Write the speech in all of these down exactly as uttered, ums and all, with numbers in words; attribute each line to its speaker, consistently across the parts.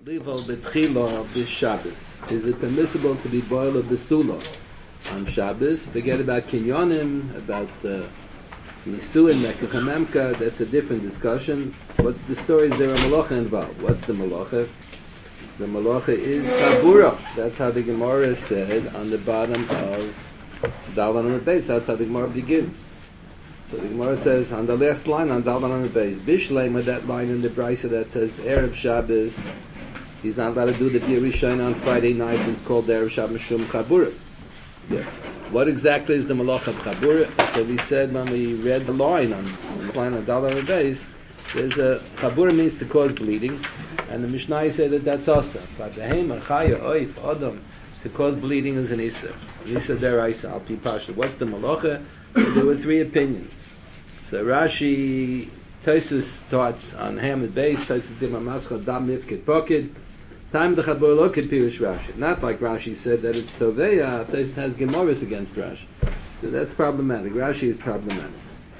Speaker 1: Livo betchila b'Shabbos. Is it permissible to be boiled b'sula on Shabbos? Forget about kinyonim, about uh, nisuin, mekach, that's a different discussion. What's the story? Is there a malacha involved? What's the malacha? The malacha is tabura. That's how the Gemara said on the bottom of Dalan on the base. That's how the Gemara begins. So the Gemara says on the last line on Dalan on the base, Bishlema, that line in the Brisa that says Erev Shabbos, he's not allowed to do the Bia Rishon on Friday night. It's called the Erev Shabbos Shum Chabura. Yeah. What exactly is the malacha of Chabura? So we said when we read the line on, on the line on Dalan on the base, there's a Chabura means to cause bleeding, and the Mishnah said that that's also. But the Hema, Chaya, Oif, Adam, to cause bleeding is an Issa. Issa deraisa, al pi pasha. What's the malacha? There were three opinions. So Rashi, Tosfos thoughts on Hamid Beis, Tosfos Dima Mascha, Dam Mifkid Pokid, Time the Chabur Lokid Pirush Rashi. Not like Rashi said that it's Toveya, Tosfos has Gemaras against Rashi. So that's problematic. Rashi is problematic.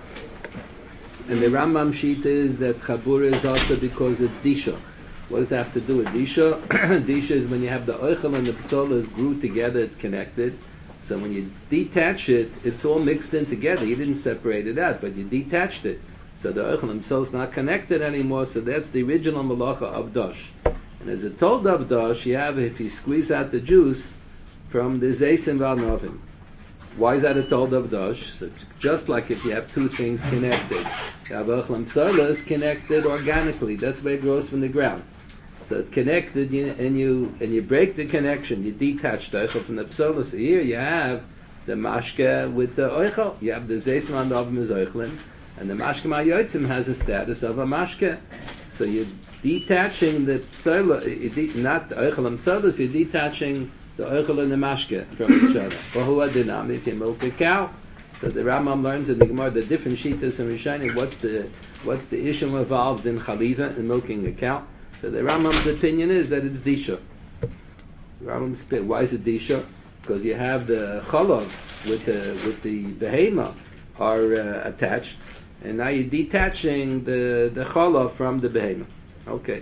Speaker 1: And the Rambam sheet is that Chabur is also because of Disha. What does that have to do with Disha? Disha is when you have the Oichel and the Psolas grew together, it's connected. So when you detach it, it's all mixed in together. You didn't separate it out, but you detached it. So the Oichel and Psolas not connected anymore, so that's the original Malacha of Dosh. And as it told of Dosh, you have, if you squeeze out the juice from the Zeisim Valnovim. Why is that a told of Dosh? So just like if you have two things connected, you have Oichel and Psolas connected organically. That's where it grows from the ground. So it's connected, you, and you and you break the connection. You detach the oichel from the psolas. So here you have the mashke with the oichel. You have the zeisman on the oven is oichlin, and the mashke ma'yotzim has a status of a mashke. So you're detaching the psola, not the oichel and psolas. You're detaching the oichel and the mashke from each other. V'hu adinam if you milk a cow. So the Rambam learns in the Gemara the different shitas and rishonim. What's the what's the issue involved in chaliva in milking a cow? So the Rambam's opinion is that it's disha. Rambam's why is it disha? Because you have the chalav with the with the behema are uh, attached, and now you're detaching the the chalav from the behema. Okay.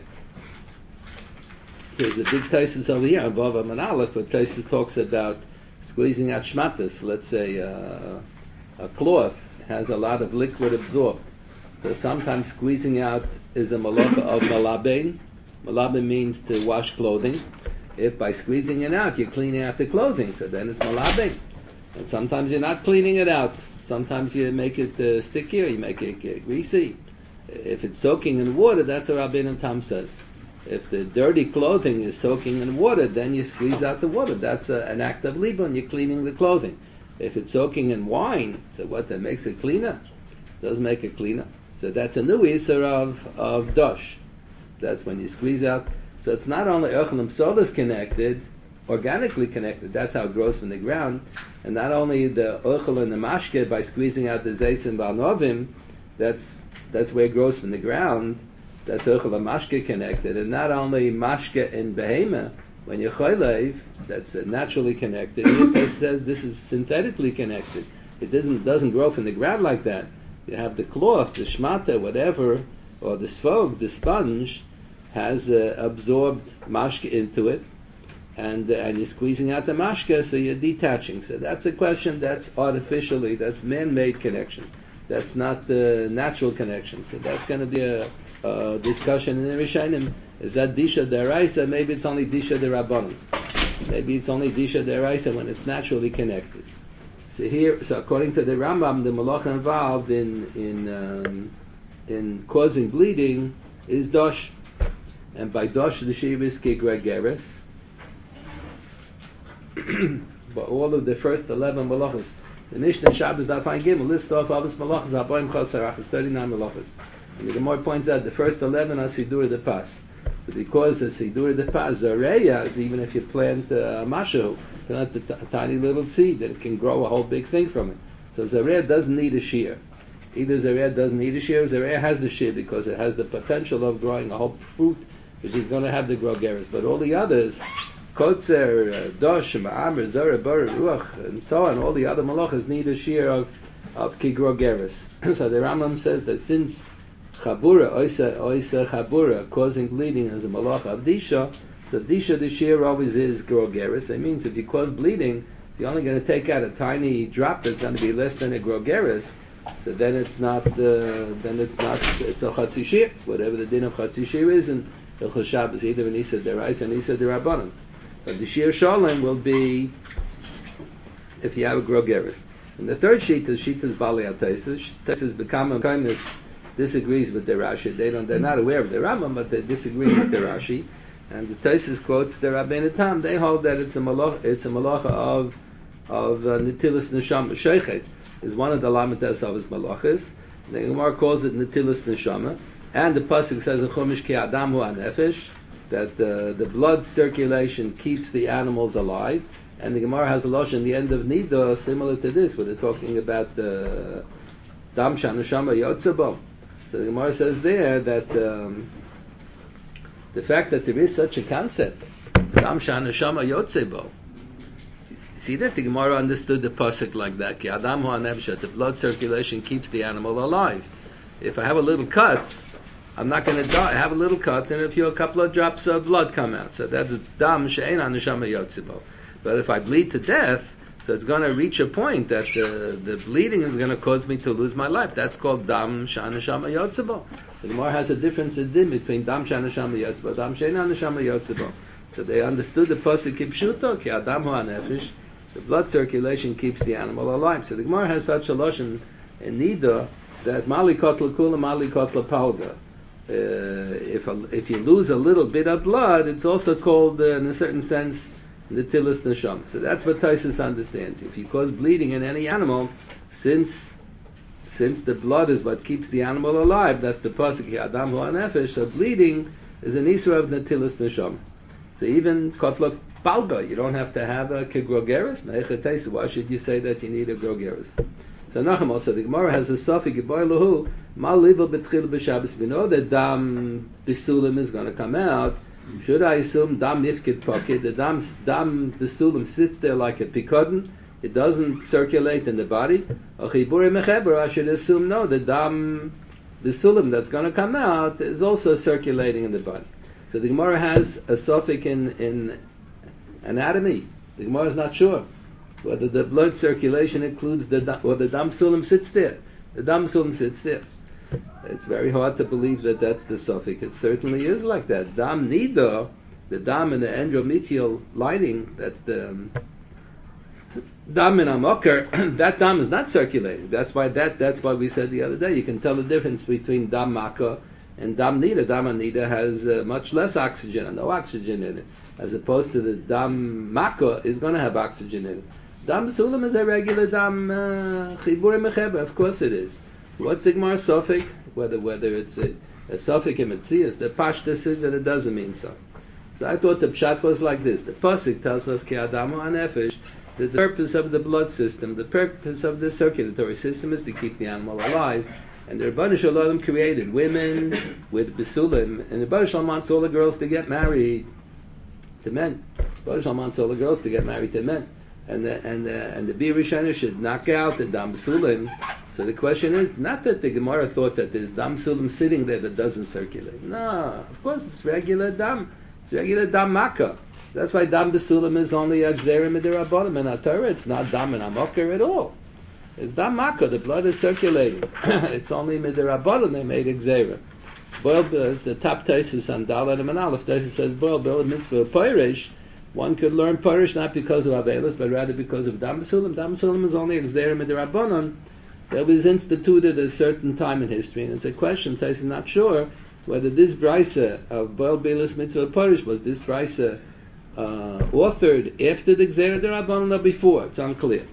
Speaker 1: There's a big Tosfos over here above a manalach, but Tosfos talks about squeezing out shmatas. Let's say uh, a cloth has a lot of liquid absorbed. So sometimes squeezing out is a malacha of malabein. Malabein means to wash clothing. If by squeezing it out, you're cleaning out the clothing, so then it's malabein. And sometimes you're not cleaning it out. Sometimes you make it uh, stickier, you make it uh, greasy. If it's soaking in water, that's what Rabbeinu Tam says. If the dirty clothing is soaking in water, then you squeeze out the water. That's a, an act of libun, you're cleaning the clothing. If it's soaking in wine, so what, that makes it cleaner? Does make it cleaner. So that's a new Isser of, of Dosh. That's when you squeeze out. So it's not only Oichel and Psolas connected, organically connected, that's how it grows from the ground, and not only the Oichel and the Mashke by squeezing out the Zeis and Valnovim, that's, that's where it grows from the ground, that's Oichel and Mashke connected, and not only Mashke and Behema, when you're Choylev, that's uh, naturally connected. It says this is synthetically connected. It doesn't, doesn't grow from the ground like that. You have the cloth, the shmata, whatever, or the svog, the sponge, has uh, absorbed mashke into it, and uh, and you're squeezing out the mashke, so you're detaching. So that's a question that's artificially, that's man-made connection. That's not the natural connection. So that's going to be a, a discussion in the Rishonim. Is that disha deraisa? Maybe it's only disha derabbanan. Maybe it's only disha deraisa when it's naturally connected. So here, so according to the Rambam, the malacha involved in in um, in causing bleeding is dosh, and by dosh the shiva is kigregeres. But all of the first eleven malachas, the Mishnah Shabbos Dafan Gimel list off all this malachas abayim chasarach is thirty-nine malachas, and the Gemara points out the first eleven are sidur de pas. But because the sidur de pas zareya is even if you plant uh, mashu, not the t- a tiny little seed that it can grow a whole big thing from it. So zareya doesn't need a shear. Either zareya doesn't need a shear, or zareya has the shear because it has the potential of growing a whole fruit, which is going to have the grogeres. But all the others, kotzer, dosh, ma'amr, zara, bar, ruach, and so on, all the other malachas need a shear of of kigrogeres. So the Rambam says that since chabura, oisa, oisa chabura, causing bleeding as a malach of disha. So disha, the shear always is grogeris. That means if you cause bleeding, you're only going to take out a tiny drop that's going to be less than a grogeris. So then it's not, uh, then it's not, it's a chatzi shear. Whatever the din of chatzi shear is, and Hilchos Shabbos either an isa derais and isa derabanan. But the shear shalom will be if you have a grogeris. And the third sheet is sheet is bali ataisus. Taisus become a kindness disagrees with the Rashi. They don't, they're not aware of the Rambam, but they disagree with the Rashi. And the Taisus quotes the Rabbeinu Tam. They hold that it's a malach, it's a malacha of of uh, nitilas neshama. Sheichet is one of the lamites of his malachas. The Gemara calls it nitilas neshama, and the pasuk says in Chumash ki adam hu anefesh, that uh, the blood circulation keeps the animals alive. And the Gemara has a losh in the end of Nida similar to this, where they're talking about the uh, dam shanashama yotzebo. So the Gemara says there that um, the fact that there is such a concept, dam shanashama yotzebo. See that the Gemara understood the pasuk like that. Ki adam hu anefesh, the blood circulation keeps the animal alive. If I have a little cut, I'm not going to die. I have a little cut, and a few a couple of drops of blood come out. So that's dam she'ein anashama yotzebo. But if I bleed to death, so it's going to reach a point that the, the bleeding is going to cause me to lose my life. That's called dam shanashama yotzebo. The Gemara has a difference in din between dam shanashama yotzebo, dam she'ein neshama yotzebo. So they understood the pasuk kipshuto ki adam hu anefesh. The blood circulation keeps the animal alive. So the Gemara has such a lashon in Nida that mali kotla kula, mali kotla palga. Uh, if a, if you lose a little bit of blood, it's also called, uh, in a certain sense, nitilas neshama. So that's what Taisus understands. If you cause bleeding in any animal, since since the blood is what keeps the animal alive, that's the pasuk adam hu anefesh. So bleeding is an isra of nitilas neshama. So even kotla palga, you don't have to have a kegrogeris. Why should you say that you need a grogeris? So Nachum also, the Gemara has a suffix geboy lahu mal livel betchil b'Shabbos. We know that dam bisulim is going to come out. Should I assume dam nifkid pocket? The dam dam bisulim sits there like a pikodin. It doesn't circulate in the body. Or chiburi mecheber. I should assume no. The dam bisulim that's going to come out is also circulating in the body. So the Gemara has a suffix in in anatomy. The Gemara is not sure whether the blood circulation includes the or the dam sulam sits there. The dam sulam sits there. It's very hard to believe that that's the suffix. It certainly is like that. Dam nida, the dam in the endometrial lining, that's the um, dam in amokar. That dam is not circulating. That's why that that's why we said the other day. You can tell the difference between dam maka and dam nida. Dam nida has uh, much less oxygen and no oxygen in it, as opposed to the dam maka is going to have oxygen in it. Dam sulam is a regular dam chibur mecheba. Of course it is. So what's the Gemara suffix? Whether whether it's a, a suffix in Metzias, the pashtus is that it doesn't mean so. So I thought the pshat was like this. The pasuk tells us ki adamu anefesh, that the purpose of the blood system, the purpose of the circulatory system is to keep the animal alive. And the Rebbeinu Shalom created women with bisulim, and the Rebbeinu Shalom wants all the girls to get married to men. The Rebbeinu Shalom wants all the girls to get married to men. And the and the and the Bir Rishona should knock out the dam bisulim. So the question is not that the Gemara thought that there's dam bisulim sitting there that doesn't circulate. No, of course it's regular dam. It's regular dam maka. That's why dam bisulim is only a gzerim midirabonim in Torah. It's not dam and amokar at all. It's dam maka. The blood is circulating. It's only midirabonim they made a gzerim. Boil is the top Taisus on Dalet and Aleph. Taisus says boil boil mitzvah poirish. One could learn Parish not because of Avelis, but rather because of Dam Basulim. Dam Basulim is only a Gzerim Midirabonon that was instituted at a certain time in history. And it's a question, Tais is not sure whether this Brisa of Boel Belis Mitzvah Parish was this Brisa uh, authored after the Gzerim Midirabonon or before. It's unclear.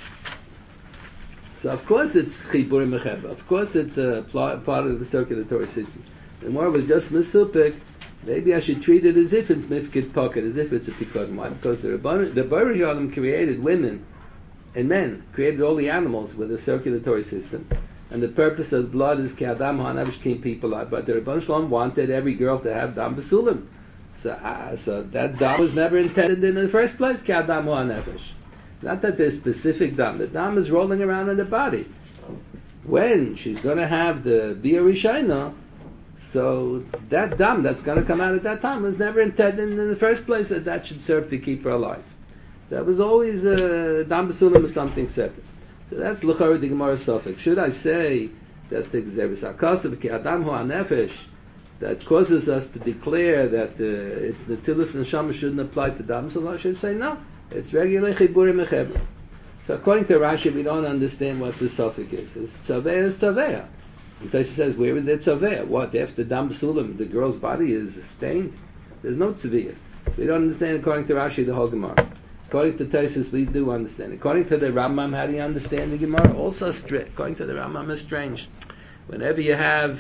Speaker 1: So of course it's Chibur Mecheba. Of course it's a pl- part of the circulatory system. The more was just Mesupik. Maybe I should treat it as if it's mifkid pocket, as if it's a pikod. Why? Because the Rebbeinu, the Bari Yodam created women and men, created all the animals with a circulatory system. And the purpose of blood is ki adam hanavish keep people alive. But the Rebbeinu Shalom wanted every girl to have dam basulim. So, uh, so that dam was never intended in the first place, ki adam hanavish. Not that there's specific dam. The dam is rolling around in the body. when she's going to have the Bia Rishayna, so that dam that's going to come out at that time was never intended in the first place that that should serve to keep her alive. That was always a uh, dam b'sulam is something separate. So that's l'chara the Gemara Suffolk. Should I say that the Gzeres HaKasav ki Adam hu HaNefesh that causes us to declare that uh, it's the Netilas Neshama shouldn't apply to dam b'sulam? I should say no. It's regular chiburim mechebra. So according to Rashi, we don't understand what the Suffolk is. It's tzaveh is tzaveh. And Tosha says, where is the tzaveh? What, after dam b'sulam, the girl's body is stained? There's no tzaveh. We don't understand according to Rashi the whole Gemara. According to Tosha, we do understand. According to the Rambam, how do you understand the Gemara? Also strict. According to the Rambam, it's strange. Whenever you have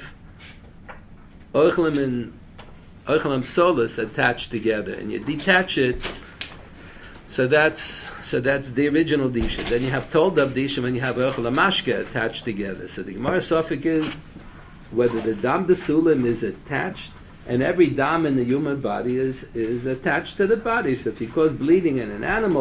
Speaker 1: oichlim and oichlim solas attached together, and you detach it, so that's so that's the original disha. Then you have told up disha when you have oichlim mashke attached together. So the Gemara Suffolk is whether the dam b'sulam is attached. And every dam in the human body is, is attached to the body. So if you cause bleeding in an animal,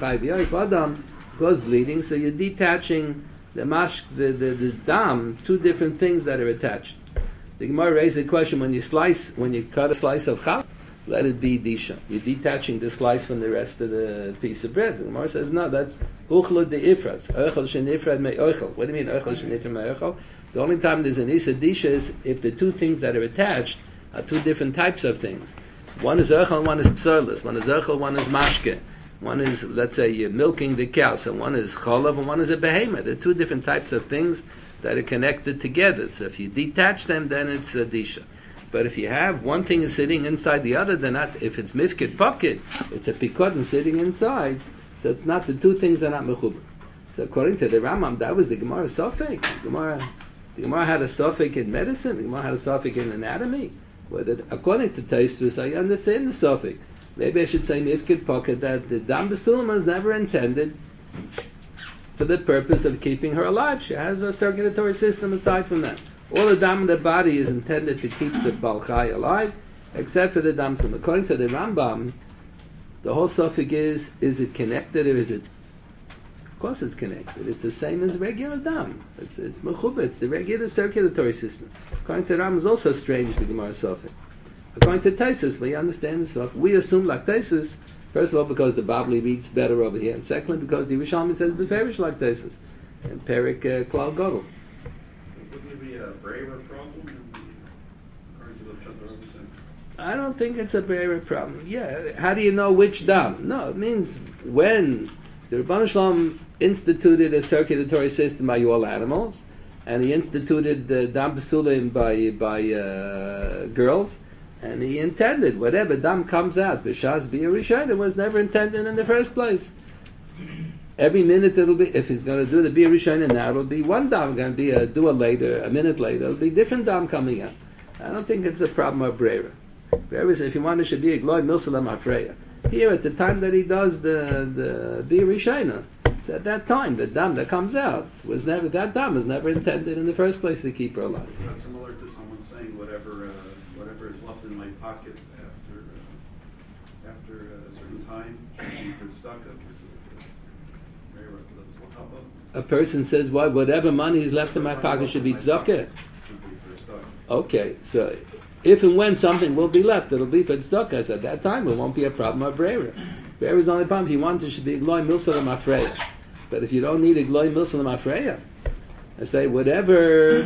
Speaker 1: adam cause bleeding, so you're detaching the mash, the, the, the dam, two different things that are attached. The Gemara raised the question: when you slice, when you cut a slice of challah, let it be disha. You're detaching the slice from the rest of the piece of bread. The Gemara says no, that's uchla de ifrat. Oichel shenifrad me oichel. What do you mean oichel shenifrad me oichel? The only time there's an isa disha is if the two things that are attached are two different types of things. One is Echel and one is Psoilus. One is Echel, one is Mashke. One is, let's say, you're milking the cow. So one is Cholav and one is a Behemoth. They're two different types of things that are connected together. So if you detach them, then it's a Disha. But if you have one thing is sitting inside the other, then not, if it's Mifkid Pocket, it's a Pikodin sitting inside. So it's not, the two things are not Mechubah. So according to the Rambam, that was the Gemara Sofek. Gemara, the Gemara had a Sofek in medicine. The Gemara had a Sofek in anatomy. Whether, according to Tosfos, I understand the suffix. Maybe I should say Mifkid Pocket that the dam b'sulam was never intended for the purpose of keeping her alive. She has a circulatory system aside from that. All the dam in the body is intended to keep the balchai alive, except for the dam b'sulam. According to the Rambam, the whole suffix is: is it connected or is it? Of course, it's connected. It's the same as regular dam. It's it's mechubah. It's the regular circulatory system. According to Ram is also strange the Gemara Sofek. According to Tosfos, we understand this stuff. We assume like Tosfos, first of all because the Babli reads better over here, and secondly because the Yerushalmi says beferish like Tosfos, and Perik uh, Klal Gadol.
Speaker 2: Wouldn't it be a braver problem? According to the Pshat,
Speaker 1: I don't think it's a braver problem. Yeah, how do you know which dam? No, it means when the Rebbeinu Shalom instituted a circulatory system by all animals, and he instituted the dam b'sulim by by uh, girls, and he intended whatever dam comes out b'shas b'yirishayna it was never intended in the first place. Every minute it'll be, if he's going to do the b'yirishayna now, it'll be one dam. Going to be a do a later, a minute later, it'll be different dam coming out. I don't think it's a problem of brera. Brera says if you want it should be a gloy milsalam afreya. Here at the time that he does the the b'yirishayna. So at that time, the dam that comes out was never, that dam was never intended in the first place to keep her alive.
Speaker 2: That's similar to someone saying whatever uh, whatever is left in my pocket after uh, after a certain time should be for stuck up.
Speaker 1: A person says, "What? Well, whatever money is left in my pocket should be tzedakah." Okay, so if and when something will be left, it'll be for tzedakah. So at that time, it won't be a problem of brera. Brera is the only problem. If you want, it should be gloy milsalam afreya. But if you don't need a gloy milsalam afreya, I say whatever,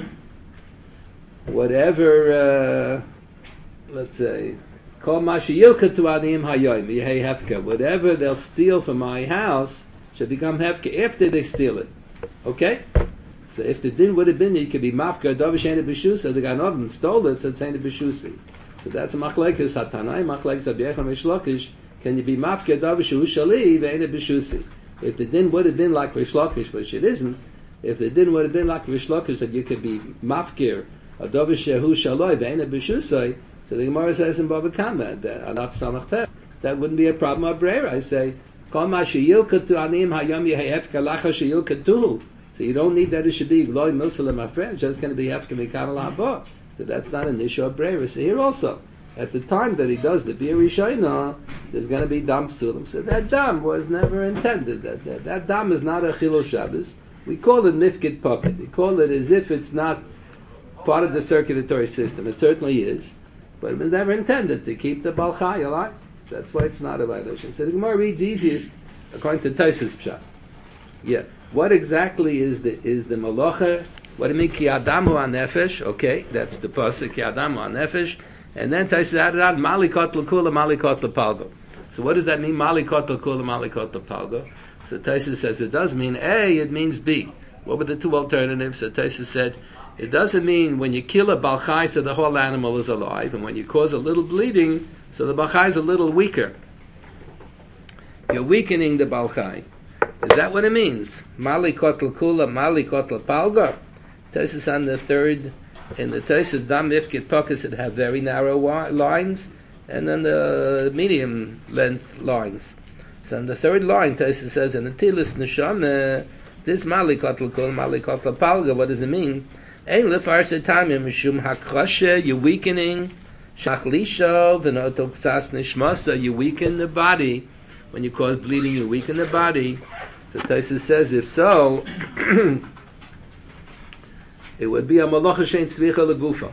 Speaker 1: whatever. Uh, let's say, call mashiyilka to adim hayoim yehei hefka. Whatever they'll steal from my house should become hefka after they steal it. Okay. So if the din would have been, it could be mafka dovishena b'shusa. The Ganovim stole it, so it's saying b'shusi. So that's a machlekes hatanai, machlekes abiyacham v'shlokish. Can you be mafka davishu shali ve'ena b'shusi? If the din would have been like v'shlokish, which it isn't, if the din would have been like v'shlokish, that you could be mafkir a davishu shaloi ve'ena b'shusai, so the Gemara says in Bava Kama that anach samach tef, that wouldn't be a problem of brera. I say kol ma sheyilkatu anim hayam yehefka lacha sheyilkatuhu. So you don't need that it should be gloy milsalim afresh. It's just going to be hefka mikabel haba. So that's not an issue of brera. So here also, at the time that he does the bir rishayna, there's going to be dam psulim. So that dam was never intended. That that, that dam is not a chilul Shabbos. We call it nifkid pocket. We call it as if it's not part of the circulatory system. It certainly is, but it was never intended to keep the Baal Chai alive. That's why it's not a violation. So the Gemara reads easiest according to Taisus Pshat. Yeah. What exactly is the is the malacha? What do you mean ki adamu nefesh? Okay, that's the pasuk ki adamu nefesh. And then Taisus added on malikot l'kula malikot l'palgo. So what does that mean? Malikot l'kula malikot l'palgo. So Taisus says it does mean A. It means B. What were the two alternatives? So Taisus said it doesn't mean when you kill a Baal Chai so the whole animal is alive, and when you cause a little bleeding so the Baal Chai is a little weaker. You're weakening the Baal Chai. Is that what it means? Malikot l'kula, malikot l'palga. Taisus on the third, in the Taisus dam ifkit pockets that have very narrow wi- lines, and then the medium length lines. So on the third line, Taisus says, in the Tilis Neshama, this malikot l'kula, malikot l'palga, what does it mean? Ein lefarsh etamim mishum hakrashe, you're weakening. Shachlisho, the notoksas nishmasa, you weaken the body. When you cause bleeding, you weaken the body. So Taisus says, if so, it would be a malacha shein tzvicha legufa.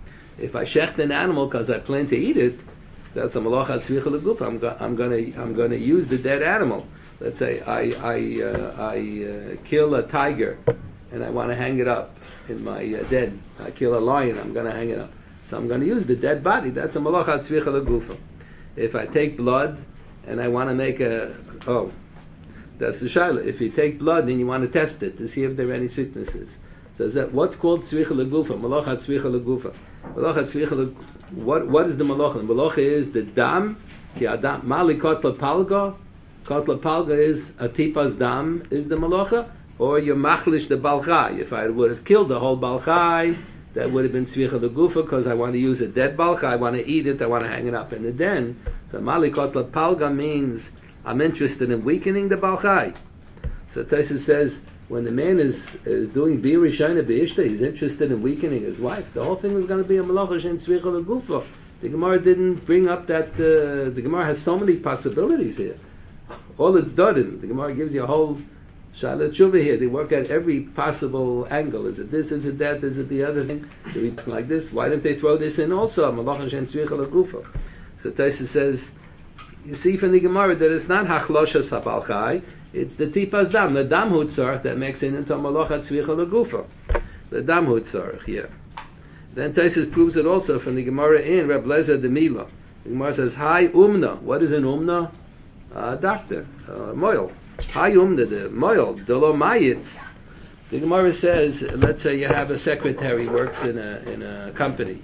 Speaker 1: If I shecht an animal because I plan to eat it, that's a malacha tzvicha legufa. I'm, go- I'm gonna I'm gonna use the dead animal. Let's say I I uh, I uh, kill a tiger and I want to hang it up in my uh, den. I kill a lion. I'm gonna hang it up. So I'm going to use the dead body. That's a malacha tzvicha legufa. If I take blood and I want to make a oh, that's the shaila. If you take blood and you want to test it to see if there are any sicknesses, so is that what's called tzvicha legufa? Malacha tzvicha legufa. Malacha tzvicha legufa. What what is the malacha? The malacha is the dam ki adam mali kotla palga. Kotla palga is a tipas dam is the malacha, or you machlish the Baal Chai. If I would have killed the whole Baal Chai, that would have been tzvicha legufa because I want to use a dead Baal Chai, I want to eat it, I want to hang it up in the den. So malikot palga means I'm interested in weakening the Baal Chai. So Taisus says when the man is, is doing bir rishayna beishta, he's interested in weakening his wife. The whole thing was going to be a malacha shem tzvicha legufa. The Gemara didn't bring up that. Uh, the Gemara has so many possibilities here. All it's done. The Gemara gives you a whole Shalat Tshuva here. They work at every possible angle. Is it this? Is it that? Is it the other thing? Do we like this? Why didn't they throw this in also? Malacha shen tzvicha legufa. So Taisus says, you see from the Gemara that it's not hachloshas habal chai. It's the tipas dam, the dam hutzarch that makes it into malacha tzvicha legufa. The dam hutzarch, yeah. Then Taisus proves it also from the Gemara in Reb Lezer de Mila. The Gemara says, "Hi umna." What is an umna? Uh, doctor, uh, moil. Hi umna, the moil, delo mayitz. The Gemara says, let's say you have a secretary works in a in a company,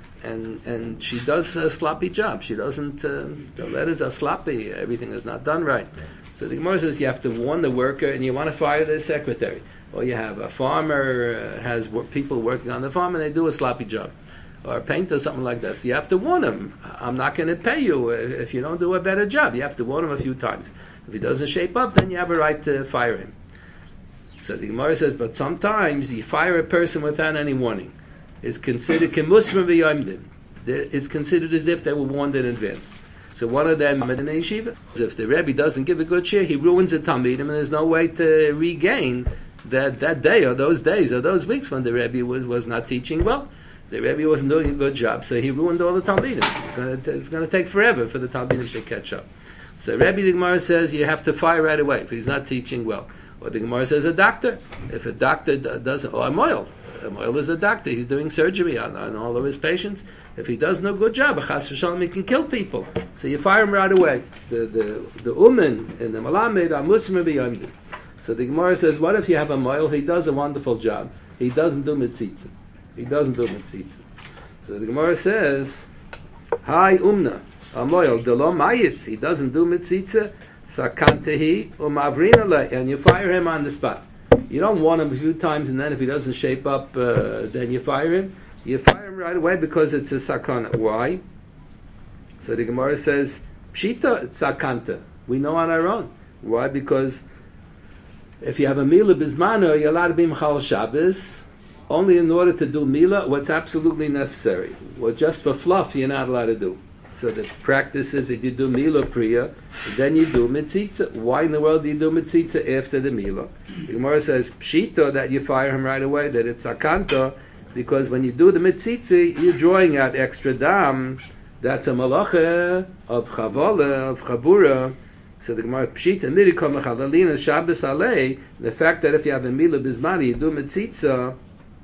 Speaker 1: and and she does a sloppy job. She doesn't. Uh, the letters are sloppy. Everything is not done right. So the Gemara says you have to warn the worker, and you want to fire the secretary. Or you have a farmer uh, has wo- people working on the farm, and they do a sloppy job, or a painter, something like that. So you have to warn him. I'm not going to pay you if you don't do a better job. You have to warn him a few times. If he doesn't shape up, then you have a right to fire him. So the Gemara says, but sometimes you fire a person without any warning. It's considered kemusma v'yomdim. It's considered as if they were warned in advance. So one of them in the yeshiva, if the Rebbe doesn't give a good share, he ruins the Talmidim, and there's no way to regain that, that day or those days or those weeks when the Rebbe was, was not teaching well. The Rebbe wasn't doing a good job, so he ruined all the Talmidim. It's going to it's going to take forever for the Talmidim to catch up. So Rebbe the Gemara says you have to fire right away if he's not teaching well. Or the Gemara says a doctor. If a doctor doesn't, or a moil. A moil is a doctor. He's doing surgery on, on all of his patients. If he does no good job, chas v'shalom, he can kill people. So you fire him right away. The the the umen and the malamed are muslim b'yomdim. So the Gemara says, what if you have a moil? He does a wonderful job. He doesn't do mitzitza. He doesn't do mitzitza. So the Gemara says, Hi umna, a moil delo mayitz. He doesn't do mitzitza. Sakantehi umavrinale, and you fire him on the spot. You don't warn him a few times, and then if he doesn't shape up, uh, then you fire him. You fire him right away because it's a sakana. Why? So the Gemara says, Pshita sakanta. We know on our own. Why? Because if you have a Mila Bismano, you're allowed to be Mechal Shabbos, only in order to do Mila, what's absolutely necessary. What just for fluff, you're not allowed to do. So the practice is that you do Mila Priya, then you do Mitzitza. Why in the world do you do Mitzitza after the Mila? The Gemara says, Pshita, that you fire him right away, that it's Sakanta, because when you do the Mitzitza, you're drawing out extra dam. That's a malacha of Chavala, of Chabura. So the Gemara, Pshita, Mirikam Chavalina, Shabbos Alei, the fact that if you have a Mila Bismani, you do Mitzitza,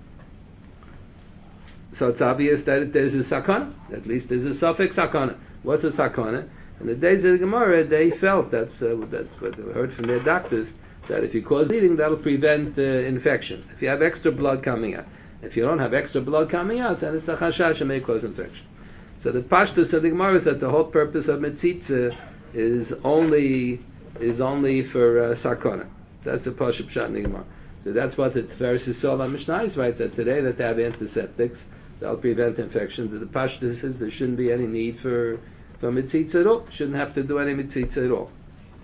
Speaker 1: so it's obvious that there's a sakana. At least there's a suffix sakana. What's a sakana? In the days of the Gemara, they felt, that's, uh, that's what they heard from their doctors, that if you cause bleeding, that'll prevent uh, infection. If you have extra blood coming out. If you don't have extra blood coming out, then it's a chashash and may cause infection. So the pashtus of the Gemara is that the whole purpose of mitzitza is only is only for uh, sakana. That's the pashut pshat in the Gemara. So that's what the Tiferes Yisrael on Mishnayos writes, that today that they have antiseptics, that'll prevent infections. The pashtus is there shouldn't be any need for, for mitzitza at all. Shouldn't have to do any mitzitza at all.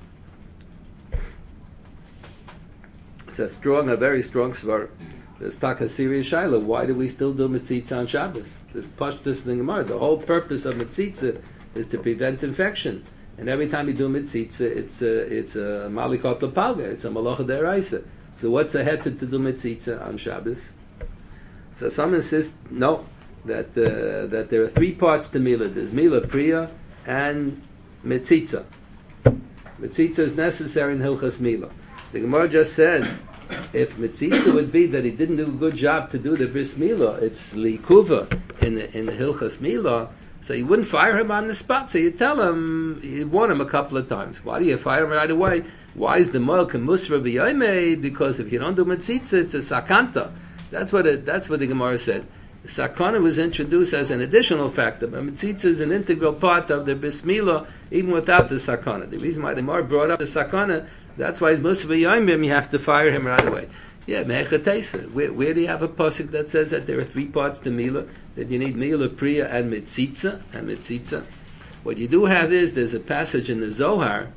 Speaker 1: It's a strong, a very strong svar. There's taka serious shaila. Why do we still do mitzitza on Shabbos? There's pashtus in the Gemara. The whole purpose of mitzitza is to prevent infection. And every time you do mitzitza, it's a, it's a malikot palga. It's a malacha deraisa. So what's the head to, to do mitzitza on Shabbos? So some insist, no, that uh, that there are three parts to Mila. There's Mila Priya and Mitzitza. Mitzitza is necessary in Hilchas Mila. The Gemara just said, if Mitzitza would be that he didn't do a good job to do the Bris Mila, it's Likuva in the, in the Hilchas Mila, so you wouldn't fire him on the spot. So you tell him, you warn him a couple of times. Why do you fire him right away? Why is the Moel Kemusra V'Yoymei? Because if you don't do Mitzitza, it's a Sakanta. That's what it, that's what the Gemara said. The sakana was introduced as an additional factor, but mitzitza is an integral part of the bris milah, even without the sakana. The reason why the Gemara brought up the sakana, that's why Musaf Yomim, you have to fire him right away. Yeah, me'echatesa. Where, where do you have a pasuk that says that there are three parts to milah, that you need milah, priya, and mitzitza, and mitzitza? What you do have is, there's a passage in the Zohar.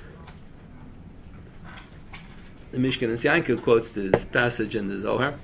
Speaker 1: The Mishkan Yankel quotes this passage in the Zohar.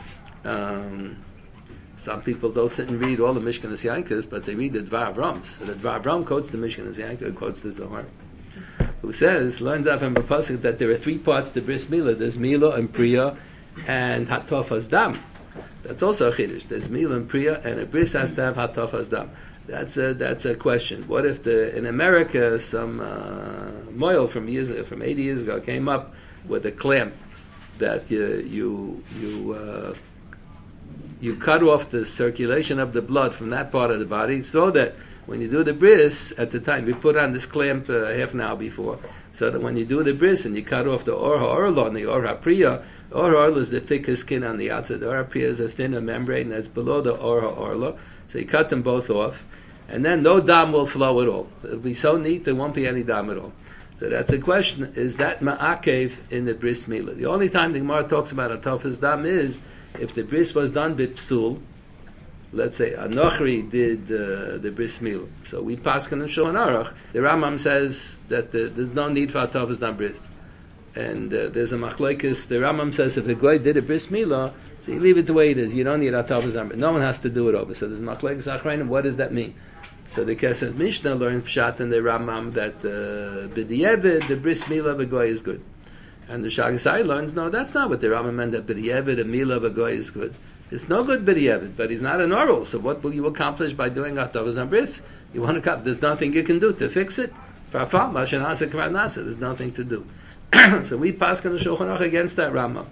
Speaker 1: Um, some people don't sit and read all the Mishkanas Yankas, but they read the Dvar Avram. So the Dvar Avram quotes the Mishkanas Yanka, quotes the Zohar, who says, learns out from the pasuk that there are three parts to Bris Milah. There's Milah and Priya and Hatofas Dam. That's also a chiddush. There's Milah and Priya, and a Bris has to have Hatofas Dam. That's a that's a question. What if the in America some uh, moil from years from eighty years ago came up with a clamp that you you you uh, you cut off the circulation of the blood from that part of the body, so that when you do the bris, at the time, we put on this clamp uh, half an hour before, so that when you do the bris and you cut off the or ha'orla and the or ha'priya, or ha'orla is the thicker skin on the outside, the or ha'priya is a thinner membrane that's below the or ha'orla, so you cut them both off, and then no dam will flow at all. It'll be so neat, there won't be any dam at all. So that's the question, is that ma'akev in the bris milah? The only time the Gemara talks about a tofas dam is if the bris was done b'psul. Let's say Anochri did uh, the bris milah. So we paskin and Shulchan Aruch. The Rambam says that the, there's no need for a tofas dam bris. And uh, there's a machlokes. The Rambam says if a guy did a bris milah, so you leave it the way it is. You don't need a tofas dam bris. No one has to do it over. So there's machlokes achrayim. What does that mean? So the Kesef Mishnah learns pshat in the Rambam that b'di'evid, the bris milah of a guy is good. And the Shagasai learns, no, that's not what the Rambam meant, that b'di'evid, a milah of a guy is good. It's no good b'di'evid, but he's not an oral, so what will you accomplish by doing a tavas and bris? You want to cut, there's nothing you can do to fix it. Farfal, mashanasa, kvanasa, there's nothing to do. So we paskin the Shulchan Aruch against that Rambam.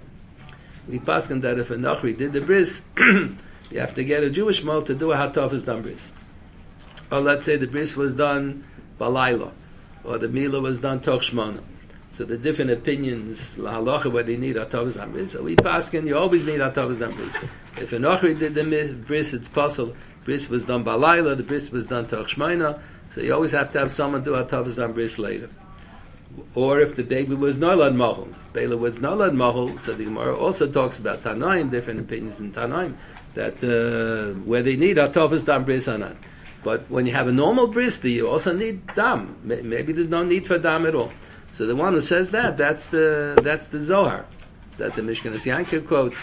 Speaker 1: We paskin that if a Nachri did the bris, you have to get a Jewish male to do a hatavas dam bris. Or let's say the bris was done balayla, or the milah was done toch shmona. So the different opinions, la halacha, whether you need hatavas dam bris. So we paskin, you always need hatavas dam bris. If a Nachri did the bris, it's possible. Bris was done balayla, the bris was done toch shmona. So you always have to have someone do hatavas dam bris later. Or if the baby was nolad mahul, Bela was nolad mahul, so the Gemara also talks about Tanaim, different opinions in Tanaim, that uh, where they need hatavas dam bris or not. But when you have a normal bris, you also need dam. Maybe there's no need for dam at all. So the one who says that, that's the that's the Zohar, that the Mishkanas Yanka quotes.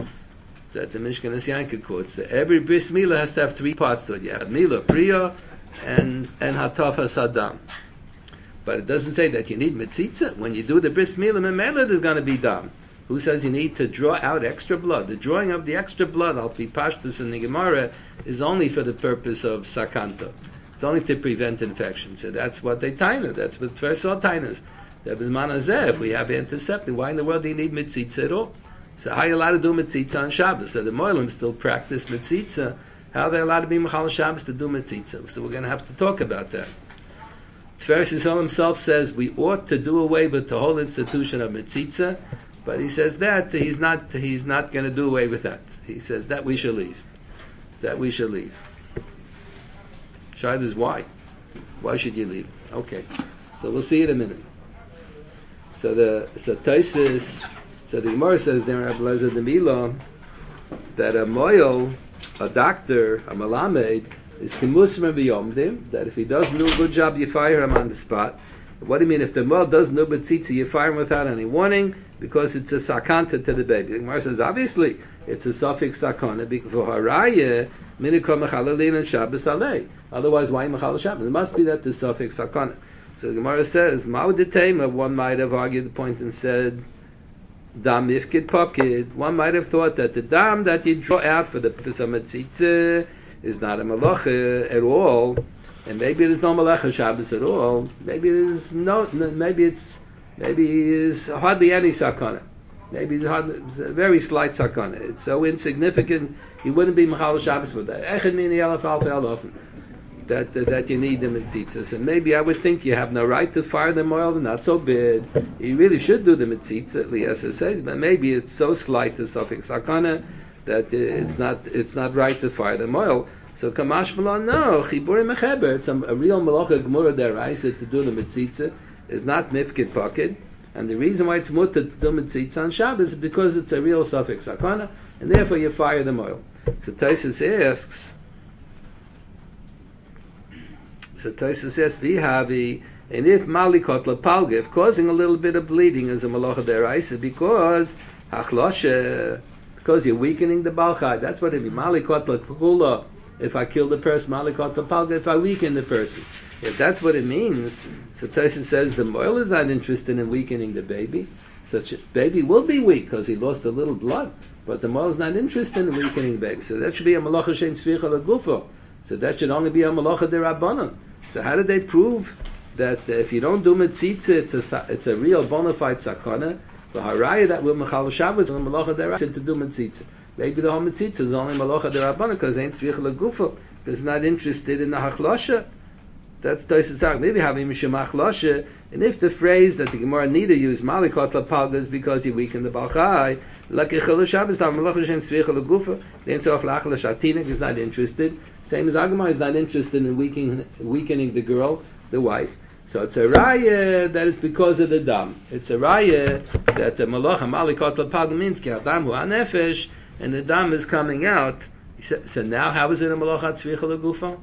Speaker 1: That the Mishkanas Yanka quotes. That every bris milah has to have three parts to it. You have milah priya, and and hatafas adam. But it doesn't say that you need mitzitza. When you do the bris milah memela, there's going to be dam. Who says you need to draw out extra blood? The drawing of the extra blood, al pi pashtus in the Gemara, is only for the purpose of sakanta. It's only to prevent infection. So that's what they taina. That's what first saw tainas. If we have antiseptic, why in the world do you need mitzitza at all? So how are you allowed to do mitzitza on Shabbos? So the Moilim still practice mitzitza. How are they allowed to be Mechal Shabbos to do mitzitza? So we're going to have to talk about that. Tiferes Yisrael himself says we ought to do away with the whole institution of mitzitza, but he says that he's not he's not going to do away with that. He says that we should leave. That we should leave. Shaila is why? Why should you leave? Okay, so we'll see in a minute. So the so Taisus, so the Gemara says there in Abelezer the Milah that a moil, a doctor, a malamed, is kimusrim b'yomdim, that if he doesn't do a good job, you fire him on the spot. What do you mean? If the moil doesn't do b'tzitzi, you fire him without any warning, because it's a sakanta to the baby. The Gemara says, obviously, it's a suffix sakana, because for haraya, minikol mechalalin and Shabbos alei. Otherwise, why mechal Shabbos? It must be that the suffix sakana. So the Gemara says, Ma'udetema, one might have argued the point and said, Dam ifkid pocket. One might have thought that the dam that you draw out for the purpose of mitzitza is not a malacha at all, and maybe there's no malacha Shabbos at all. Maybe there's no, maybe it's, maybe it's hardly any sakana. Maybe it's, hardly, it's a very slight sakana. It's so insignificant, you wouldn't be mechal Shabbos for that. Echad mini elef alf elofen. That, that that you need the mitzitzas, and maybe I would think you have no right to fire them oil. They're not so bad. You really should do the mitzitza, at least it says, but maybe it's so slight the suffix sakana that it's not it's not right to fire them oil. So kamash malon no chibur mecheber. It's a, a real malacha gemura deraisa to do the mitzitza is not mifkid pocket, and the reason why it's mutter to do mitzitza on Shabbos is because it's a real suffix sakana, and therefore you fire them oil. So Taisus asks. So Tosa says, "Vihavi," and if malikot lepalga, if causing a little bit of bleeding is a malacha deraisa, because hachloshe, because you're weakening the balchai. That's what it means. Malikot lepula. If I kill the person, malikot lepalga. If I weaken the person, if that's what it means, so Tosa says the moil is not interested in weakening the baby. Such a baby will be weak because he lost a little blood, but the moil is not interested in weakening the baby. So that should be a malacha shein tzvicha legufo. So that should only be a malacha derabanan. So how did they prove that if you don't do mitzitza, it's a it's a real bona fide sakana? The haraya that will mechal Shabbos and malacha derabanan to do mitzitza. Maybe the whole mitzitza is only malacha derabanan because ain't tzvicha legufo, because not interested in the hachlosha. That's Tosas talk. Maybe having mishum hachlosha, and if the phrase that the Gemara need to use malikot lapalga is because you weaken the balchai, like echel Shabbos, the malacha shen tzvicha legufo, the answer of lachal shatinik is not interested. Same as Agama is not interested in weakening, weakening the girl, the wife. So it's a raya that is because of the dam. It's a raya that the malacha malikot lapag means ki adam hu anefesh, and the dam is coming out. So now how is it a malacha tzvicha legufa?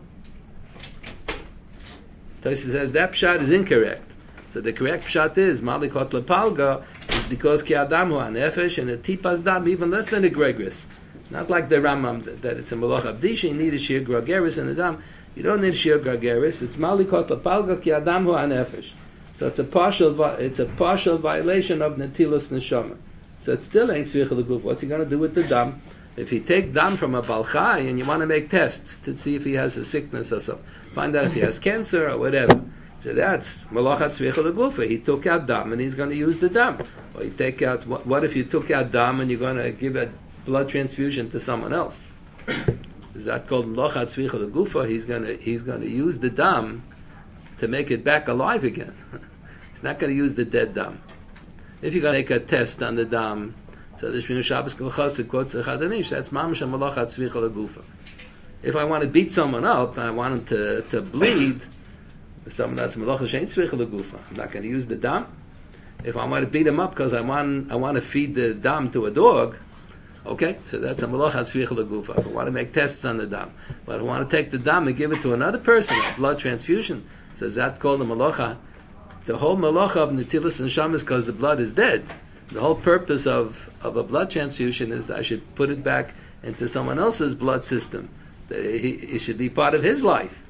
Speaker 1: Tosa says that pshat is incorrect. So the correct pshat is malikot lapalga is because ki adam hu anefesh, and a tipas dam even less than a gregris. Not like the Rambam that, that it's a malacha abdisha. You need a shir grageris and adam. You don't need a shir grageris. It's malikot lapalga ki adam hu anefesh. So it's a partial it's a partial violation of netilas neshama. So it still ain't tzvicha leguf. What's he going to do with the dam? If he take dam from a balchai and you want to make tests to see if he has a sickness or something, find out if he has cancer or whatever. So that's malacha tzvicha leguf. He took out dam and he's going to use the dam. Or you take out what, what if you took out dam and you're going to give it blood transfusion to someone else? Is that called malacha tzvicha legufa? He's gonna he's gonna use the dam to make it back alive again. He's not gonna use the dead dam. If you're gonna make a test on the dam, so the Shmini Shabbos Kolchas quotes the Chazon Ish, that's mamash malacha tzvicha legufa. If I want to beat someone up and I want him to, to bleed, someone that's malacha shein tzvicha legufa. I'm not gonna use the dam. If I want to beat him up because I want I want to feed the dam to a dog, okay, so that's a malacha tzvicha legufa. If I want to make tests on the dam, but I want to take the dam and give it to another person, a blood transfusion, so that's called a malacha. The whole malacha of netilas neshama is because the blood is dead. The whole purpose of, of a blood transfusion is that I should put it back into someone else's blood system. It should be part of his life.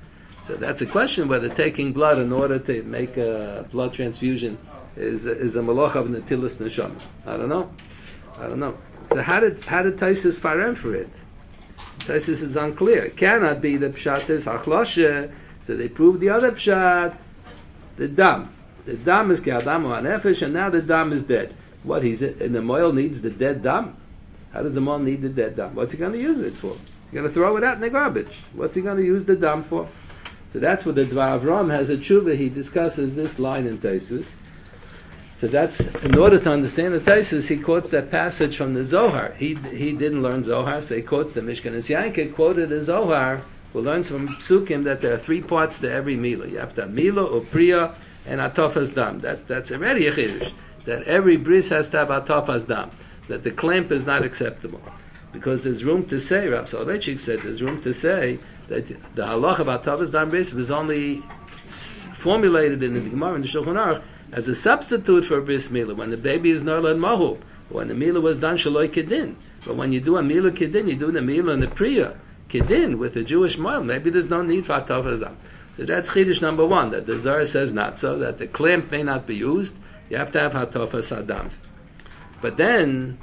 Speaker 1: So that's a question whether taking blood in order to make a blood transfusion is is a malach of netilas neshama. I don't know. I don't know. So how did how did Taisus farem for it? Taisus is unclear. It cannot be the pshat is hachloshe. So they proved the other pshat, the dam. The dam is ke'adam or nefesh, and now the dam is dead. What he's and the moil needs the dead dam. How does the moil need the dead dam? What's he going to use it for? He's going to throw it out in the garbage. What's he going to use the dam for? So that's what the Dvar Avram has a tshuva. He discusses this line in Taisus. So that's, in order to understand the Taisus, he quotes that passage from the Zohar. He he didn't learn Zohar, so he quotes the Mishkan. And Yanke quoted the Zohar, who learns from Psukim that there are three parts to every Mila. You have to have Mila, Upriya, and Atofas Dam. That, that's already a Chiddush. That every bris has to have Atofas Dam. That the clamp is not acceptable. Because there's room to say, Rav Soloveitchik said, there's room to say that the halach of Atavas Dam Bris was only s- formulated in the Gemara and the Shulchan Aruch as a substitute for a bris milah when the baby is Norlad Mahu, when the milah was done Shaloi Kedin. But when you do a milah Kedin, you do the milah and the Priya Kedin with a Jewish mile. Maybe there's no need for Atavas Dam. So that's Chiddush number one, that the Zohar says not so, that the clamp may not be used. You have to have Atavas Adam. But then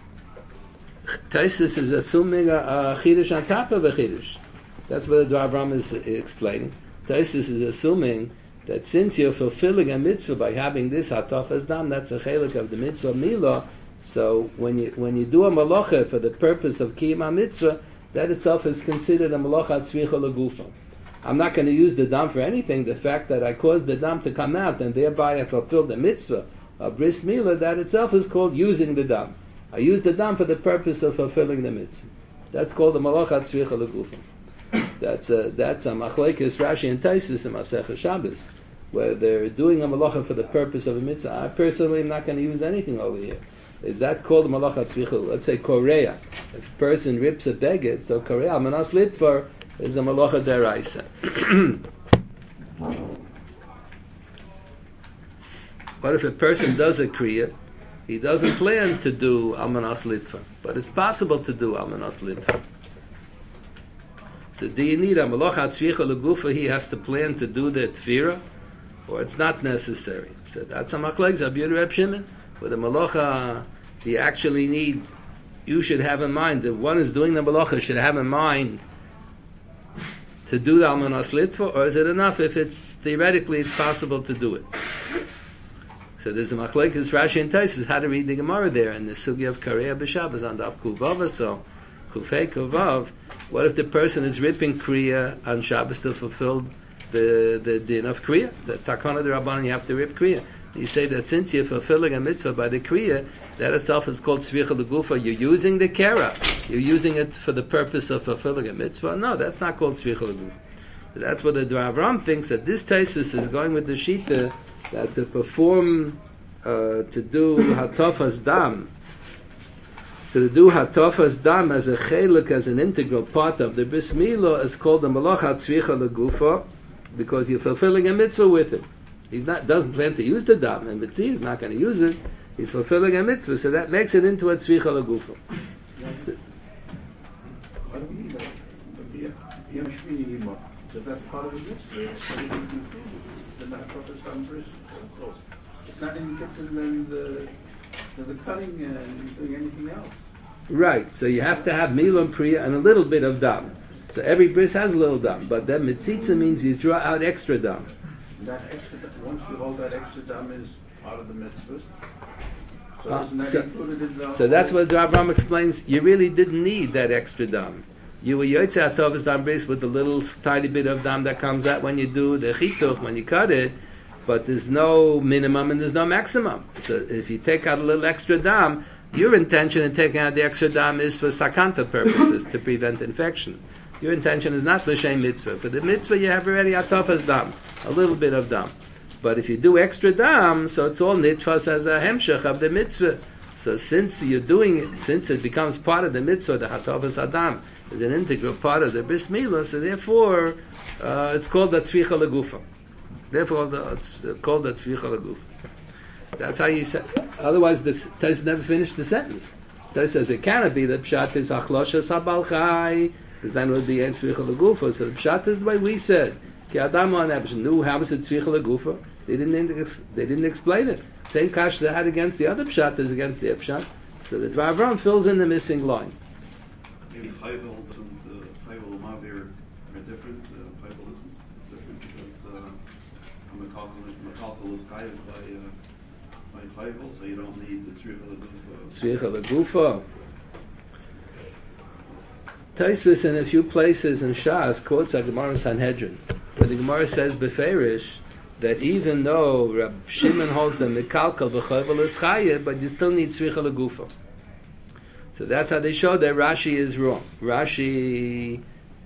Speaker 1: Taisus is assuming a, a Chiddush on top of a Chiddush. That's what the Dvar Avram is explaining. Taisus is assuming that since you're fulfilling a mitzvah by having this hatofas dam, that's a chelik of the mitzvah milah. So when you when you do a malacha for the purpose of kiyum mitzvah, that itself is considered a malacha tzvicha legufa. I'm not going to use the dam for anything. The fact that I caused the dam to come out and thereby I fulfilled the mitzvah of bris milah, that itself is called using the dam. I use the dam for the purpose of fulfilling the mitzvah. That's called the malacha tzvicha legufa. That's a that's a machlekes Rashi and Taisus in Masechah Shabbos, where they're doing a malacha for the purpose of a mitzvah. I personally am not going to use anything over here. Is that called a malacha tzvicha? Let's say korea. If a person rips a beged, so korea manas litvar is a malacha deraisa. What if a person does a kriya? He doesn't plan to do almanas litvar, but it's possible to do almanas litvar. So do you need a malacha tzvicha legufa? He has to plan to do the tefira, or it's not necessary. So that's a machlekes Abiyud Reb Shimon. With a malacha, you actually need. You should have in mind that one is doing the malacha should have in mind to do the almanas litva, or is it enough if it's theoretically it's possible to do it? So there's a machlekes Rashi and Taisus how to read the Gemara there in the sugya of Kareya b'Shabbos on Daf Kuvav. So Kufei Kuvav. What if the person is ripping Kriya on Shabbos to fulfill the, the din of Kriya? The Takana de Rabbanan, you have to rip Kriya. You say that since you're fulfilling a mitzvah by the Kriya, that itself is called Tzvicha Legufa. You're using the Kera. You're using it for the purpose of fulfilling a mitzvah. No, that's not called Tzvicha Legufa. So that's what the Dvar Avram thinks, that this Taisus is going with the Shita, that to perform, uh, to do Hatofas Dam, to do hatofas dam as a chelik, as an integral part of the bris milah, is called the malacha tzvicha legufa, because you're fulfilling a mitzvah with it. He's not doesn't plan to use the dam, and mitzvah is not going to use it. He's fulfilling a mitzvah, so that makes it into a tzvicha legufa.
Speaker 3: So that's part of the mitzvah. It's not any different than the the cutting and doing anything else.
Speaker 1: Right, so you have to have milam priya and a little bit of dam. So every bris has a little dam, but then mitzitza means you draw out extra dam.
Speaker 3: That extra, once you hold that extra dam is part of the mitzvah. So,
Speaker 1: Uh,
Speaker 3: isn't that
Speaker 1: so,
Speaker 3: included in the
Speaker 1: so that's
Speaker 3: whole-
Speaker 1: what the Abraham explains. You really didn't need that extra dam. You were yotzei atavas dam bris with the little tiny bit of dam that comes out when you do the chituch, when you cut it, but there's no minimum and there's no maximum. So if you take out a little extra dam, your intention in taking out the extra dam is for sakanta purposes, to prevent infection. Your intention is not l'shem mitzvah. For the mitzvah you have already atavas dam, a little bit of dam. But if you do extra dam, so it's all nitfas as a hemshech of the mitzvah. So since you're doing it, since it becomes part of the mitzvah, the hatavas adam is an integral part of the bris milah, so therefore uh, it's called the tzvicha legufa. Therefore the, it's called the tzvicha legufa. That's how you say. Otherwise, the Tais never finished the sentence. Tais says it cannot be that pshat is achlosha sabal chai, because then it would be en tzvicha legufa. So the pshat is the way we said. Ki Adam on Ebshin. Nu, how is it tzvicha legufa? They didn't, ex- they didn't explain it. Same kash they had against the other pshat is against the pshat. So the Dvar Avram fills in the missing line.
Speaker 2: Maybe Chayvel doesn't, uh, Chayvel and Mavir are different. Uh, Chayvel isn't, it's different because uh, a Mekalkal is Chayev by, uh, by Chayvel, so you don't need the Tzricha Legufa.
Speaker 1: Tzvicha legufa. Taisvis in a few places in Shas quotes a Gemara Sanhedrin, where the Gemara says beferish that even though Rab Shimon holds the Mekalkal b'Chayvel is Chayev, but you still need Tzricha legufa. So that's how they show that Rashi is wrong. Rashi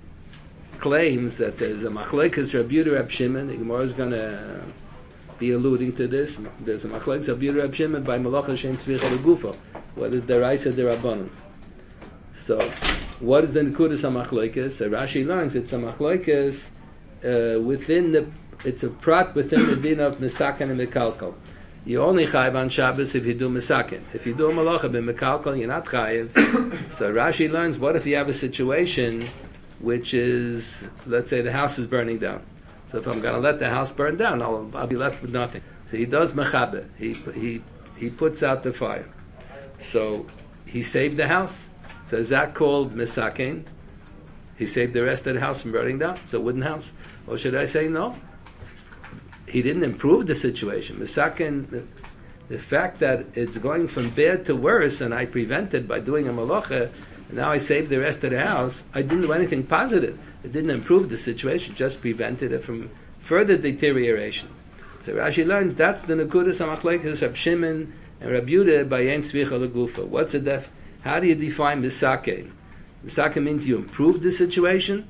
Speaker 1: claims that there's a machlekes Rab Yehuda Rab Shimon. The Gemara is going to be alluding to this. There's a machlekes Rab Yehuda Rab Shimon by Malacha Shein Tzvicha legufa. What is the Raisa Derabanan? So, what is the Nekudas HaMachlekes? So Rashi learns it's a machlekes uh, within the, it's a prat within the din of Mesaken and Mekalkal. You only chayiv on Shabbos if you do Mesaken. If you do a malacha ben Mekalkal, you're not chayiv. So Rashi learns, what if you have a situation which is, let's say the house is burning down. So if I'm going to let the house burn down, I'll, I'll be left with nothing. So he does mechabe. He, he, he puts out the fire. So he saved the house. So is that called Mesaken? He saved the rest of the house from burning down. It's a wooden house. Or should I say no? He didn't improve the situation. Mesaken, the, the fact that it's going from bad to worse, and I prevented by doing a malacha, and now I saved the rest of the house, I didn't do anything positive. It didn't improve the situation, just prevented it from further deterioration. So Rashi learns that's the Nekudas HaMachlekes Rab Shimon and Rab Yehuda by Ein Tzvicha legufa. What's a def? How do you define Mesaken? Mesaken means you improve the situation,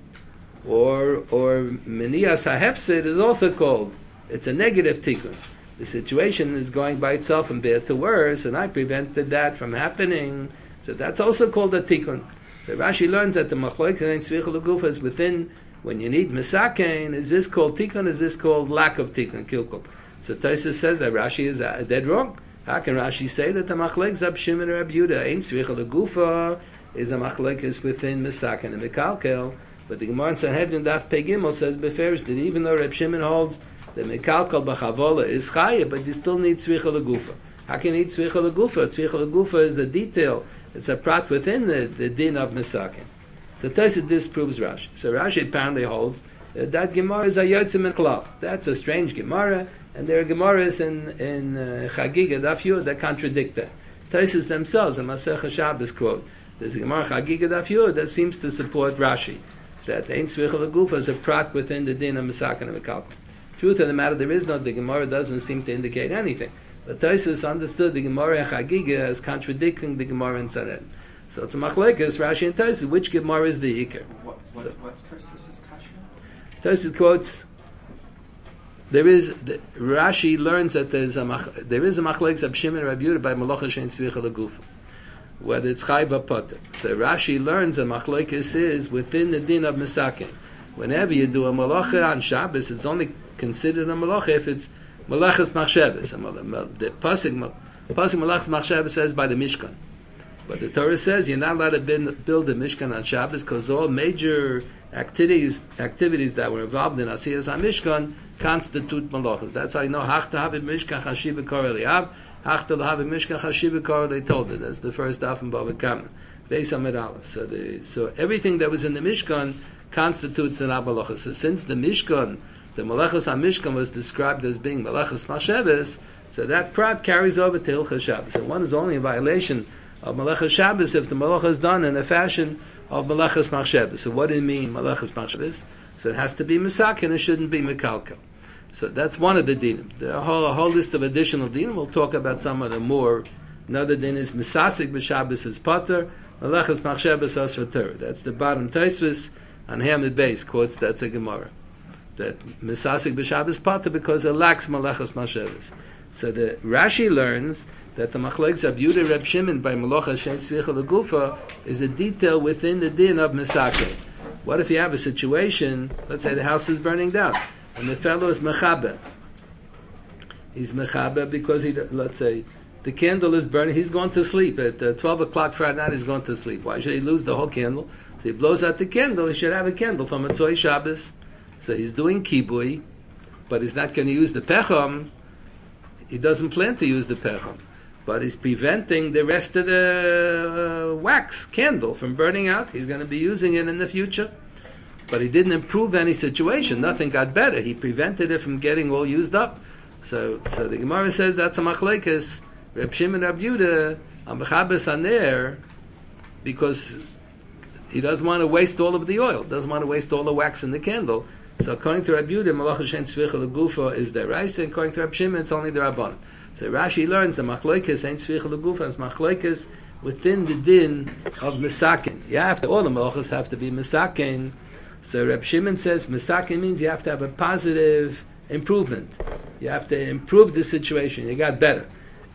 Speaker 1: or or Menias HaHefsid is also called. It's a negative tikkun. The situation is going by itself from bad to worse, and I prevented that from happening. So that's also called a tikkun. So Rashi learns that the machlokes and tzvicha legufa is within, when you need mesaken, is this called tikkun, is this called lack of tikkun, kilkul? So Tosfos says that Rashi is uh, dead wrong. How can Rashi say that the machlokes Rab Shimon and Rab Yehuda ain't tzvicha legufa is a machlokes within mesaken and mekalkel? But the Gemara in Sanhedrin Daf Pei Gimel says beferish that even though Rab Shimon holds the mekalkal b'chavola is chayev, but you still need tzvicha legufa. How can you need tzvicha legufa? Tzvicha legufa is a detail. It's a prat within the, the din of mesaken. So Tosfos disproves Rashi. So Rashi apparently holds that, that Gemara is a yotzim and klal. That's a strange Gemara, and there are Gemaras in in uh, Chagiga Daf Yud that contradict that. Tosfos themselves, in Masechah Shabbos quote, there's a Gemara Chagiga Daf Yud that seems to support Rashi, that Ein tzvicha legufa is a prat within the din of mesaken and mekalkal. Truth of the matter, there is no, the Gemara doesn't seem to indicate anything. But Tosfos understood the Gemara in Chagiga as contradicting the Gemara in Sanhedrin. So it's a machlekes, Rashi and Tosfos, which Gemara is the Iker?
Speaker 3: What, what,
Speaker 1: So,
Speaker 3: what's Tosfos' kasha?
Speaker 1: Tosfos quotes, there is, the, Rashi learns that there is a, mach, there is a machlekes of Shimon and Rab Yehuda by Malacha Shein Tzvicha legufa, whether it's Chai B'Poter. So Rashi learns that machlekes is within the din of mesaken. Whenever you do a malacha on Shabbos, it's only considered a malacha if it's malachas machshavas. The pasuk pasuk malachas machshavas says by the Mishkan, but the Torah says you're not allowed to build a Mishkan on Shabbos because all major activities activities that were involved in Asiyas HaMishkan constitute malachas. That's how you know hachta havit Mishkan chashiv v'kor eliyav, hachta havit Mishkan chashiv v'kor elitolda. That's the first daf in Bava Kama, Beis Amid Aleph. So the so everything that was in the Mishkan constitutes an abalacha. So since the Mishkan, the Malachas HaMishkan was described as being Malachas Machshavas, so that prat carries over to Hilchas Shabbos. So one is only in violation of Malachas Shabbos if the Malacha is done in a fashion of Malachas Machshavas. So what do you mean Malachas Machshavas? So it has to be Mesaken, it shouldn't be Mekalkel. So that's one of the dinim. There are a whole, a whole list of additional dinim. We'll talk about some of them more. Another din is Mesasik b'Shabbos is Potter, Malachas Machshavas as for Torah. That's the bottom Tosfos on Hamid Beis quotes that's a Gemara. That Mesasik b'Shabbos Potter because it lacks Malachas Machshavas. So the Rashi learns that the machlokes of Yehuda Reb Shimon by Malacha Shein Tzvicha legufa is a detail within the din of Mesaken. What if you have a situation, let's say the house is burning down, and the fellow is mechaber. He's mechaber because he, let's say, the candle is burning, he's going to sleep. At uh, twelve o'clock Friday night, he's going to sleep. Why should he lose the whole candle? So he blows out the candle, he should have a candle from Motzei Shabbos. So he's doing kibui, but he's not going to use the pecham. He doesn't plan to use the pecham, but he's preventing the rest of the uh, wax candle from burning out. He's going to be using it in the future. But he didn't improve any situation. Nothing got better. He prevented it from getting all used up. So, so the Gemara says that's a machlekes. Reb Shimon Reb Yehuda on Bechabes Aner, because he doesn't want to waste all of the oil. Doesn't want to waste all the wax in the candle. So according to Reb Yehuda, Malach Hashem Tzvicha Legufa is the rice, and according to Reb Shimon, it's only the Rabban. So Rashi learns the machlekes ain't Tzvicha Legufa, it's machlekes within the din of Mesakin. You have to, all the malachas have to be Mesakin. So Reb Shimon says Mesakin means you have to have a positive improvement. You have to improve the situation. You got better.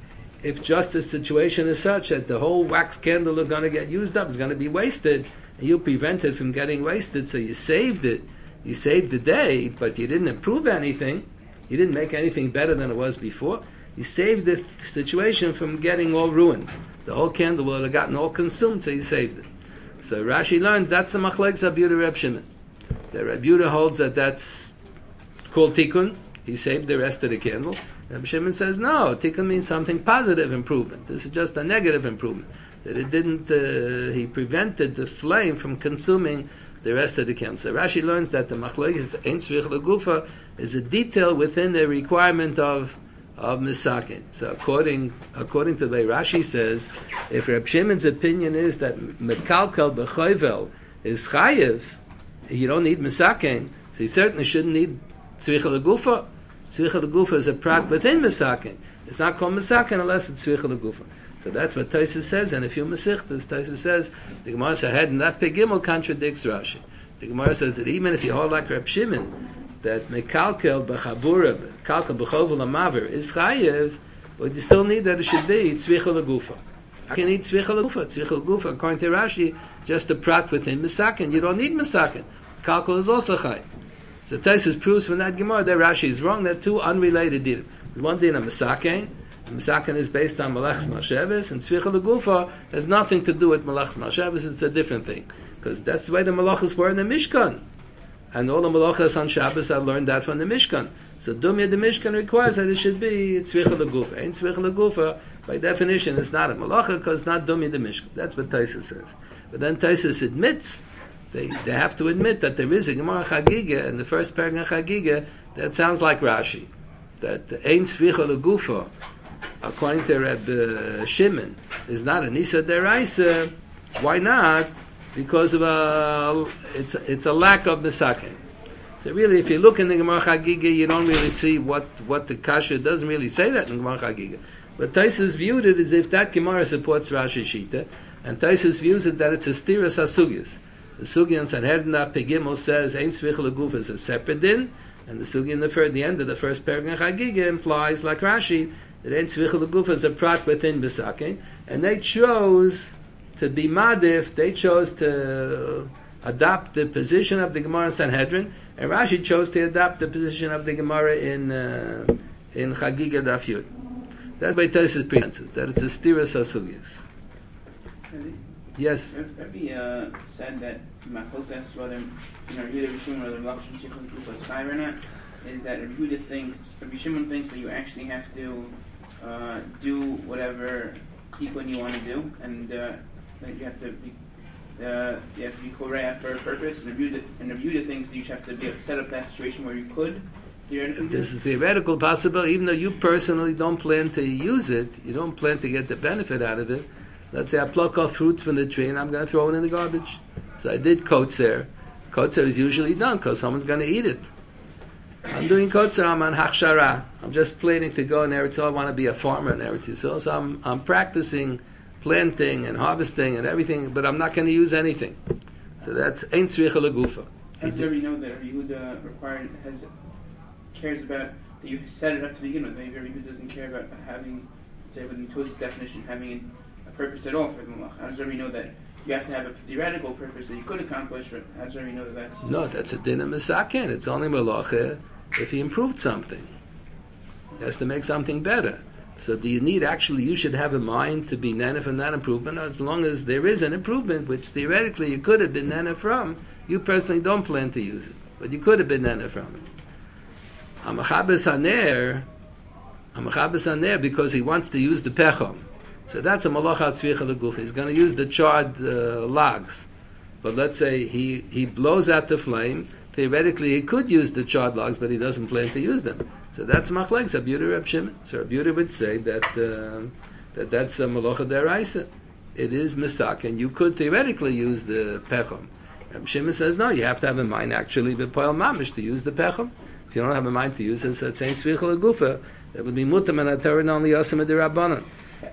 Speaker 1: If just the situation is such that the whole wax candle is going to get used up, it's going to be wasted, and you prevent it from getting wasted, so you saved it. You saved the day, but you didn't improve anything. You didn't make anything better than it was before. You saved the situation from getting all ruined. The whole candle would have gotten all consumed, so you saved it. So Rashi learns that's the machlekes of Yehuda Reb Shimon. The Reb Yehuda holds that that's called tikkun. He saved the rest of the candle. Reb Shimon says no. Tikkun means something positive improvement. This is just a negative improvement. That it didn't. Uh, he prevented the flame from consuming the rest of the candle. So Rashi learns that the machlekes ein tzvich legufa is a detail within the requirement of of misakin. So according according to the way Rashi says, if Reb Shimon's opinion is that mekalkel b'choyvel is chayiv, you don't need misakin, so you certainly shouldn't need tzvicha legufa. Tzvicha legufa is a prat within misakin. It's not called misakin unless it's tzvicha legufa. So that's what Tosfos says, and if you Mesichtas, Tosfos says the Gemara Shahed and that Pegimel contradicts Rashi. The Gemara says that even if you hold like Reb Shimon, that mekalkel b'chabura, mekalkel b'chovel amaver is chayev, but you still need that it should be tzvicha legufa. How can you need tzvicha legufa? Tzvicha legufa, according to Rashi, just a prat within misakin. You don't need misakin. Kalkel is also chayev. So Tosfos proves from that Gemara that Rashi is wrong. They're two unrelated dinim. One din of misakin. Misakin is based on Malachs Masheves, and Tzvicha Legufa has nothing to do with Malachs Masheves. It's a different thing, because that's the way the Malachas were in the Mishkan, and all the Malachas on Shabbos have learned that from the Mishkan. So Dumya the Mishkan requires that it should be Tzvicha Legufa. Ain't Tzvicha Legufa by definition it's not a Malacha because it's not Dumya the Mishkan. That's what Tosfos says. But then Tosfos admits they they have to admit that there is a Gemara Chagiga in the first paragraph Chagiga that sounds like Rashi, that the Ain't Tzvicha Legufa, according to Reb uh, Shimon, is not a Nisa Deraisa. Why not? Because of a it's it's a lack of Misakin. So really, if you look in the Gemara Chagiga, you don't really see what, what the Kasha doesn't really say that in the Gemara Chagiga. But Tosfos viewed it as if that Gemara supports Rashi Shita, and Tosfos views it that it's a stiras hasugyas. The sugi in Sanhedrin Pegimel says Ein Tzvich Legufa is a separate din, and the sugi in the, first, the end of the first paragraph Chagiga implies, like Rashi, that Ein Tzvicha Legufa is a prat within Besakin, and they chose to be madif, they chose to adopt the position of the Gemara in Sanhedrin, and Rashi chose to adopt the position of the Gemara in uh, in Chagiga Daf Yud. That's why Tosfos presents that it's a stiras hasugyas. Yes.
Speaker 4: Rabbi uh, said that Machokas, whether you know Yehuda Rishon, whether Malach Tzvicha Legufa is five or not, is that Rabbi Yehuda thinks, Rabbi Shimon thinks that you actually have to uh, do whatever tikkun you want to do, and uh, that you have to be uh, you have to be koreah for a purpose. And Rabbi Yehuda, and Rabbi Yehuda thinks that you should have to be, set up that situation where you could theoretically.
Speaker 1: This
Speaker 4: do
Speaker 1: is theoretical possible, even though you personally don't plan to use it, you don't plan to get the benefit out of it. Let's say I pluck off fruits from the tree and I'm going to throw it in the garbage. So I did kotzer. Kotzer is usually done because someone's going to eat it. I'm doing kotzer, I'm on hachshara. I'm just planning to go in Eretz Yisrael. I want to be a farmer in Eretz Yisrael. So I'm, I'm practicing planting and harvesting and everything, but I'm not going to use anything. So that's Ein Tzvicha Legufa.
Speaker 4: After we know that Rabbi Yehuda required, has, cares about that you set it up to begin with. Maybe Rabbi Yehuda doesn't care about having, say within Tosfos' definition, having a purpose at all for the malach. How does Rabbi know that you have to have a theoretical purpose that you could accomplish, but how does Rabbi know that that's...
Speaker 1: No, that's a din of misaken. It's only malacha if he improved something. He has to make something better. So do you need, actually, you should have a mind to be nana from that improvement, as long as there is an improvement, which theoretically you could have been nana from, you personally don't plan to use it. but you could have been nene from it. Hamachabes haner, hamachabes haner, because he wants to use the pechom. So that's a malacha tzvicha leguf. He's going to use the charred uh, logs. But let's say he, he blows out the flame. Theoretically, he could use the charred logs, but he doesn't plan to use them. So that's machlekes Rabbi Yehuda Reb Shimon. So Rabbi Yehuda would say that uh, that that's a malacha deraisa. It is misak, and you could theoretically use the pechom. Reb Shimon says no. You have to have in mind actually b'poel mamish to use the pechom. If you don't have in mind to use it, so it's ain't tzvicha legufa. It would be mutam and aterin only yosem derabbanan.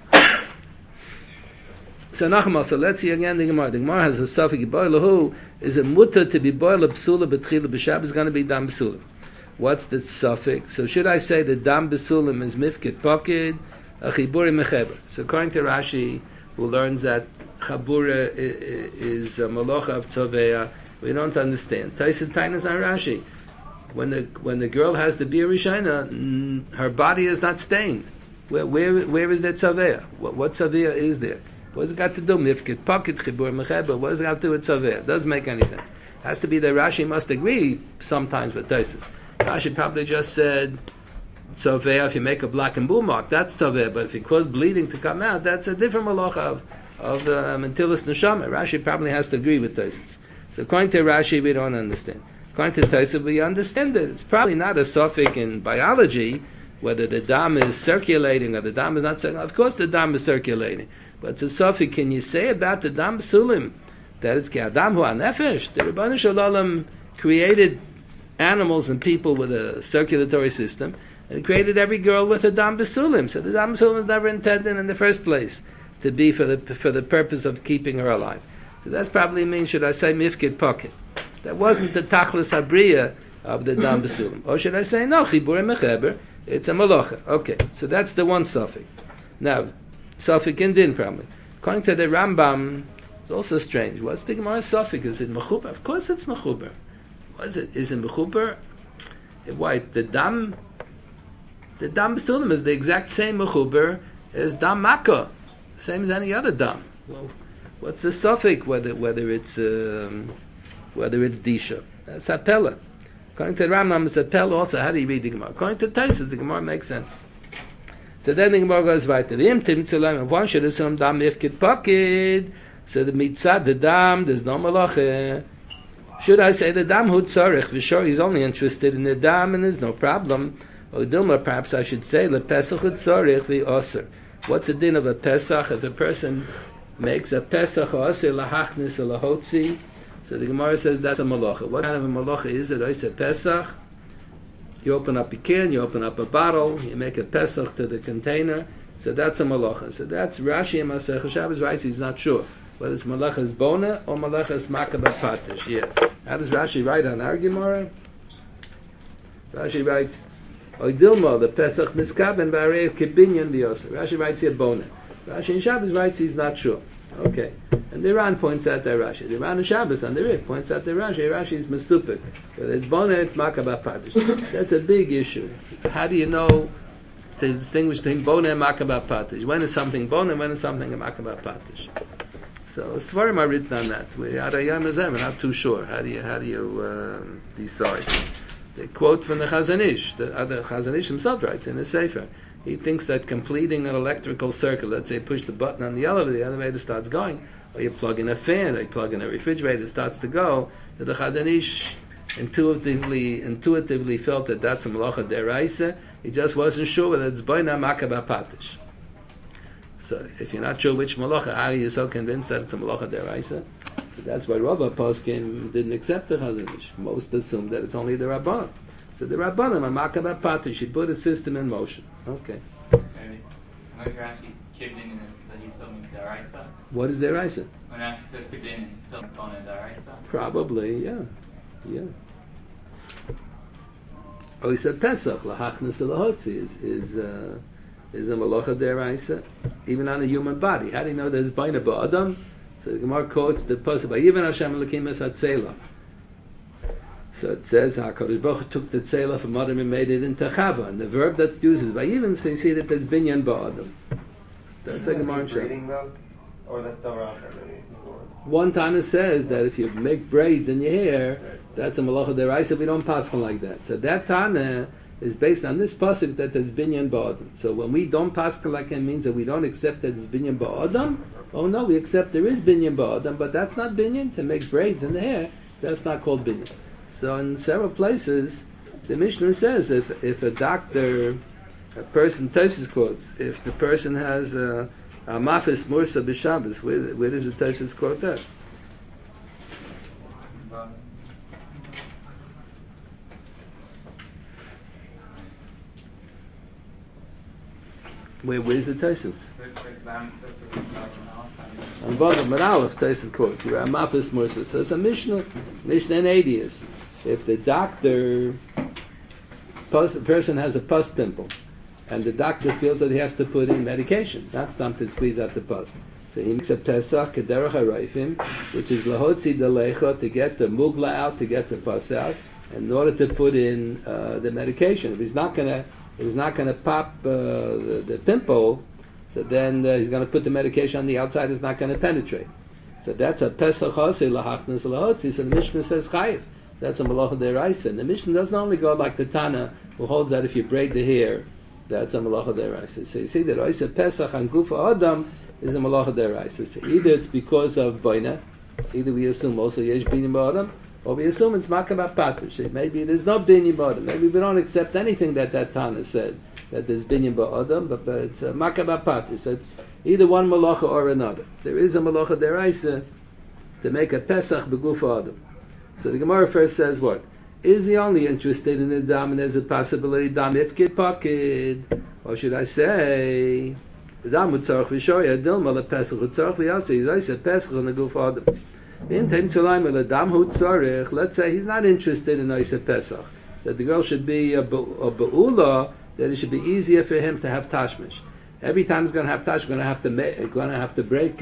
Speaker 1: So Nachmal, so let's see again the Gemara. The Gemara has a suffix boiler who is a mutter to be boiler psula betchila b'shab is going to be dam b'sulim. What's the suffix? So should I say that dam b'sulim is mifket pokid, a chiburi mecheber? So according to Rashi, who learns that chabura is a malacha of tzovea, we don't understand. Taisat Tainas on Rashi. When the when the girl has the bir rishayna, her body is not stained. Where where where is that tzovea? What what tzovea is there? What's it got to do? Mifket, pocket, chibur, mecheber. What does it got to do with tzaveh? Doesn't make any sense. It has to be that Rashi must agree sometimes with Tosfos. Rashi probably just said tzaveh. If you make a black and blue mark, that's tzaveh. But if you cause bleeding to come out, that's a different malacha of of mentilas neshama. Rashi probably has to agree with Tosfos. So according to Rashi, we don't understand. According to Tosfos, we understand that it's probably not a suffix in biology whether the dam is circulating or the dam is not circulating. Of course, the dam is circulating. But it's a suffix. Can you say about the dam sulim that it's ke'adam hu hanefesh? The Rebbeinu Shalom created animals and people with a circulatory system, and he created every girl with a dam basulim. So the dam basulim was never intended in the first place to be for the for the purpose of keeping her alive. So that's probably means, should I say, mifkid pocket. That wasn't the tachlis habriya of the dam basulim. Or should I say, no, chibur mecheber, it's a malacha. Okay, so that's the one suffix. Now, suffix in din probably. According to the Rambam, it's also strange. What's the Gemara suffix? Is it mechuber? Of course it's mechuber. What is it? Is it mechuber? Why? The dam, the dam basulim is the exact same mechuber as dam makkah, same as any other dam. Well, what's the suffix? Whether whether it's um, whether it's disha? That's hapela. According to the Rambam, it's hapela also. How do you read the Gemara? According to Tosfos, the Gemara makes sense. So then the Gemara goes weiter. The imtim tzulam, if one should assume dam mifkid pakid, so the mitzad, the dam, there's no malacha. Should I say the dam hu tzarech? V'shor, he's only interested in the dam and there's no problem. Or Dilma, perhaps I should say, le pesach hu tzarech v'oser. What's the din of a pesach? If a person makes a pesach oser lahachnis or lahotzi, so the Gemara says that's a malacha. What kind of a malacha is it? I said pesach. You open up a can, you open up a bottle, you make a pesach to the container, so that's a malacha. So that's Rashi and Masech Shabbos writes he's not sure whether it's malachas bona or malachas makabah patish. Yeah. How does Rashi write on our Gemara? Rashi writes, Oidilma, the pesach miskaben b'arei kibinyan b'yoser. Rashi writes here bona. Rashi in Shabbos writes he's not sure. Okay. And the Iran points out the Rashi. The Iran and Shabbos on the Rif points out the Rashi. Rashi is mesupik. Whether it's bona, it's makabah patish. That's a big issue. How do you know to distinguish between bona and makabah patish? When is something bona and when is something a makabah patish? So Svarim are written on that. We are we're not too sure. How do you how do you uh, decide? They quote from the Chazon Ish. The other Chazon Ish himself writes in his sefer. He thinks that completing an electrical circuit, let's say push the button on the elevator, the elevator starts going, or you plug in a fan, or you plug in a refrigerator, it starts to go, that the Chazon Ish intuitively, intuitively felt that that's a malacha deraisa. He just wasn't sure whether it's boina makabah patish. So if you're not sure which malacha, how are you so convinced that it's a malacha deraisa? So that's why Rava Poskim didn't accept the Chazon Ish. Most assumed that it's only the Rabbanan. So the Rabbanan, a makabah patish, she put a system in motion. Okay.
Speaker 5: Maybe. When Rashi kibbed in this, he still means deraisa.
Speaker 1: What is deraisa?
Speaker 5: When Rashi says kibbed in, he still means going to deraisa.
Speaker 1: Probably, yeah, yeah. Oh, he said Pesach, lahachnas lahotzi is is uh, is a malacha deraisa, even on a human body. How do you know there's baina ba'adam? So the Gemara quotes the pasuk by Yivan Hashem Elokim es hatzela. So it says HaKadosh Baruch Hu took the tzela from Adam and made it into Chava, and the verb that's used is by Yivan, so you see that there's binyan ba'adam. That's like Gemara in Shem.
Speaker 6: Or that's still Rashi, maybe.
Speaker 1: One Tana says that if you make braids in your hair, that's a malacha deraisa. We don't pass on like that. So that Tana is based on this pasuk that there's binyan ba'adam. So when we don't pass like it means that we don't accept that there's binyan ba'adam. Oh no, we accept there is binyan ba'adam, but that's not binyan. To make braids in the hair, that's not called binyan. So in several places, the Mishnah says if if a doctor, a person, Tosfos quotes, if the person has a, a mafis mursa b'Shabbos, where, where does the Tosfos quote that? Where, where's the Tosfos? On bottom of Aleph, Tosfos quotes, you're a mafis mursa. So it's a Mishnah, Mishnah and Adius. If the doctor, pus, the person has a pus pimple, and the doctor feels that he has to put in medication, not stop to squeeze out the pus. So he makes a Pesach, Kederach HaRoifim, which is Lahotzi Delecha, to get the mugla out, to get the pus out, in order to put in uh, the medication. If he's not gonna, if he's not gonna pop uh, the, the pimple, so then uh, he's gonna put the medication on the outside. It's not gonna penetrate. So that's a Pesach Hosei Lahachnas Lahotzi. So the Mishnah says Chayiv. That's a malacha deraisa. And the Mishnah doesn't only go like the Tana, who holds that if you braid the hair, that's a malacha deraisa. So you see that Oisa Pesach and Gufa Adam is a malacha deraisa. So either it's because of Baina, either we assume also Yesh Binim Ba'adam, or we assume it's Makabah Patish. Maybe there's no Binim Ba'adam. Maybe we don't accept anything that that Tana said, that there's Binim Ba'adam, but, but it's uh, Makabah Patish. So it's either one malacha or another. There is a malacha deraisa to make a Pesach Begufa Adam. So the Gemara first says what? Is he only interested in the dam and there's a possibility dam ifkid pakid? Or should I say the dam utzarch v'shoya dilma le pesach utzarch v'yasi? He's I said pesach on the goof adam. Intent shalayim le dam utzarch. Let's say he's not interested in Isa Pesach. That the girl should be a be'ula. That it should be easier for him to have tashmish. Every time he's going to have tash, going to have to going to have to break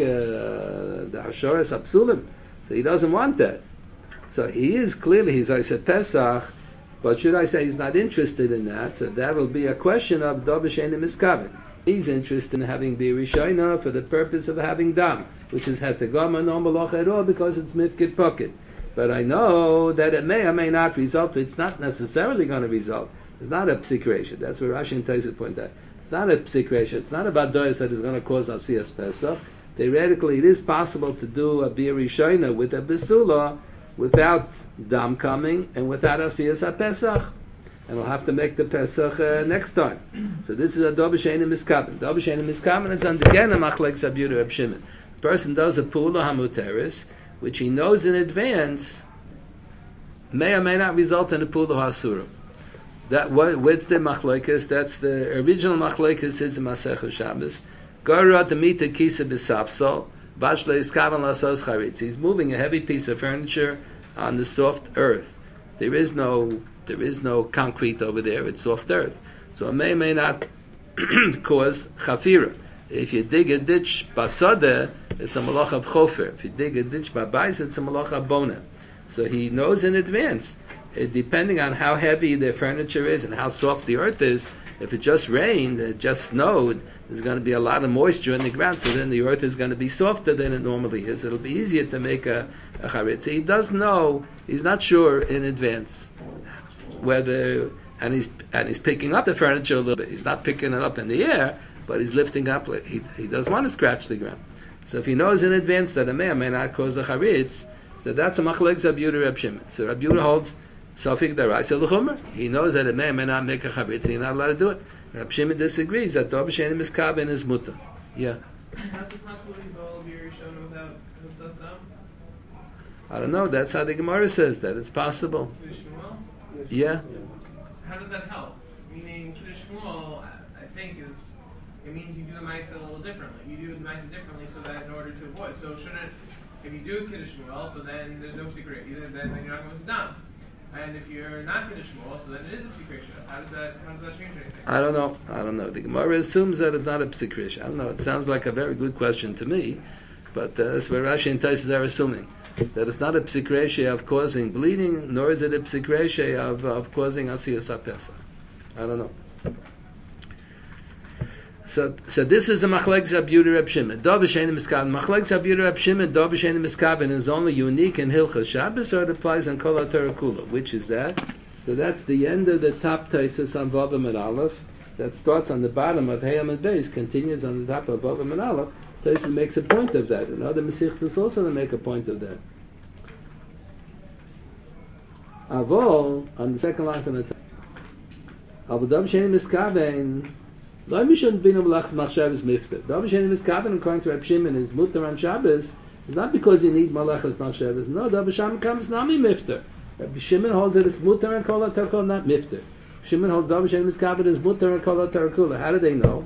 Speaker 1: uh, the hashoras apsulim. So he doesn't want that. So he is clearly, he's I said Pesach, but should I say he's not interested in that? So that will be a question of Dobashenim Miskavin. He's interested in having Bir Rishayna for the purpose of having Dam, which is Hetagama no Malach at all because it's Mifkid Pocket. But I know that it may or may not result, it's not necessarily going to result. It's not a psik ratio. That's where Rashi and Tosfos point out. It's not a psik ratio. It's not about dois that is going to cause Asiyas Pesach. Theoretically, it is possible to do a Bir Rishayna with a Besula without dam coming and without asiyas ha-pesach, and we'll have to make the Pesach uh, next time. So this is a dobashenim miskaben. Dobashenim miskaben is under again a machlek sabiura Reb Shimon. The person does a pula hamuteris, which he knows in advance may or may not result in a pula hasura. That what, what's the machlekes? That's the original machlekes is in Masechah Shabbos. Gara demita kisa b'safsol. He's moving a heavy piece of furniture on the soft earth. There is no there is no concrete over there, it's soft earth. So it may may not cause chafira. If you dig a ditch basada, it's a malach of chofer. If you dig a ditch babais, it's a malach of bona. So he knows in advance, it, depending on how heavy the furniture is and how soft the earth is. If it just rained, it just snowed, there's going to be a lot of moisture in the ground, so then the earth is going to be softer than it normally is. It'll be easier to make a, a charitz. He does know, he's not sure in advance whether, and he's and he's picking up the furniture a little bit. He's not picking it up in the air, but he's lifting up. He, he doesn't want to scratch the ground. So if he knows in advance that a may or may not cause a charitz, so that's a machlek Rabbi Yehuda Reb Shimon. So Rabbi Yehuda holds Safik Daraisa L'chumer. He knows that it may or may not make a charitz, he's not allowed to do it. Reb Shimon disagrees that Dov Shenim is Kaben is muta. Yeah.
Speaker 7: How's it possible to go Bir Rishayna without Hutzas Dam?
Speaker 1: I don't know. That's how the Gemara says that it's possible.
Speaker 7: Kiddush Shmuel?
Speaker 1: Yeah.
Speaker 7: How does that help? Meaning Kiddush Shmuel, I think, is it means you do the Maisa a little differently. You do the Maisa differently so that in order to avoid. So shouldn't if you do Kiddush Shmuel, so then there's no secret. Either then, then you're not going to Dam. And if you're not Kiddush Shmuel, so then it is a psik ratio. How does that how does that change anything?
Speaker 1: I don't know. I don't know. The Gemara assumes that it's not a psik ratio. I don't know. It sounds like a very good question to me, but uh, that's where Rashi and Tosfos are assuming that it's not a psik ratio of causing bleeding, nor is it a psik ratio of, of causing asiyas ha-pesach. I don't know. So, so this is a machlekes Abiuda Reb Shimon. Dov Shein Miskaven. Machlekes Abiuda Reb Shimon. Dov Shein Miskaven is only unique in Hilchas Shabbos, or it applies on Kol HaTorah Kula. Which is that? So that's the end of the top Taisus on Vavim and Aleph. That starts on the bottom of Hayam and Beis, continues on the top of Vavim and Aleph. Taisus makes a point of that. And other Mesichtos also make a point of that. Avol on the second line from the top. Avol Dov Shein Miskaven. Lo mishon binu melachas machshavas mifter. Davar she'eni miskaven, according to Reb Shimon, is mutter on Shabbos. It's not because you need malachas machshavas. No, Davar Sham comes nami mifter. Reb Shimon holds that it's mutter and kol HaTorah Kula, not mifter. Shimon holds Davar she'eni miskaven is mutter and kol HaTorah Kula. How do they know?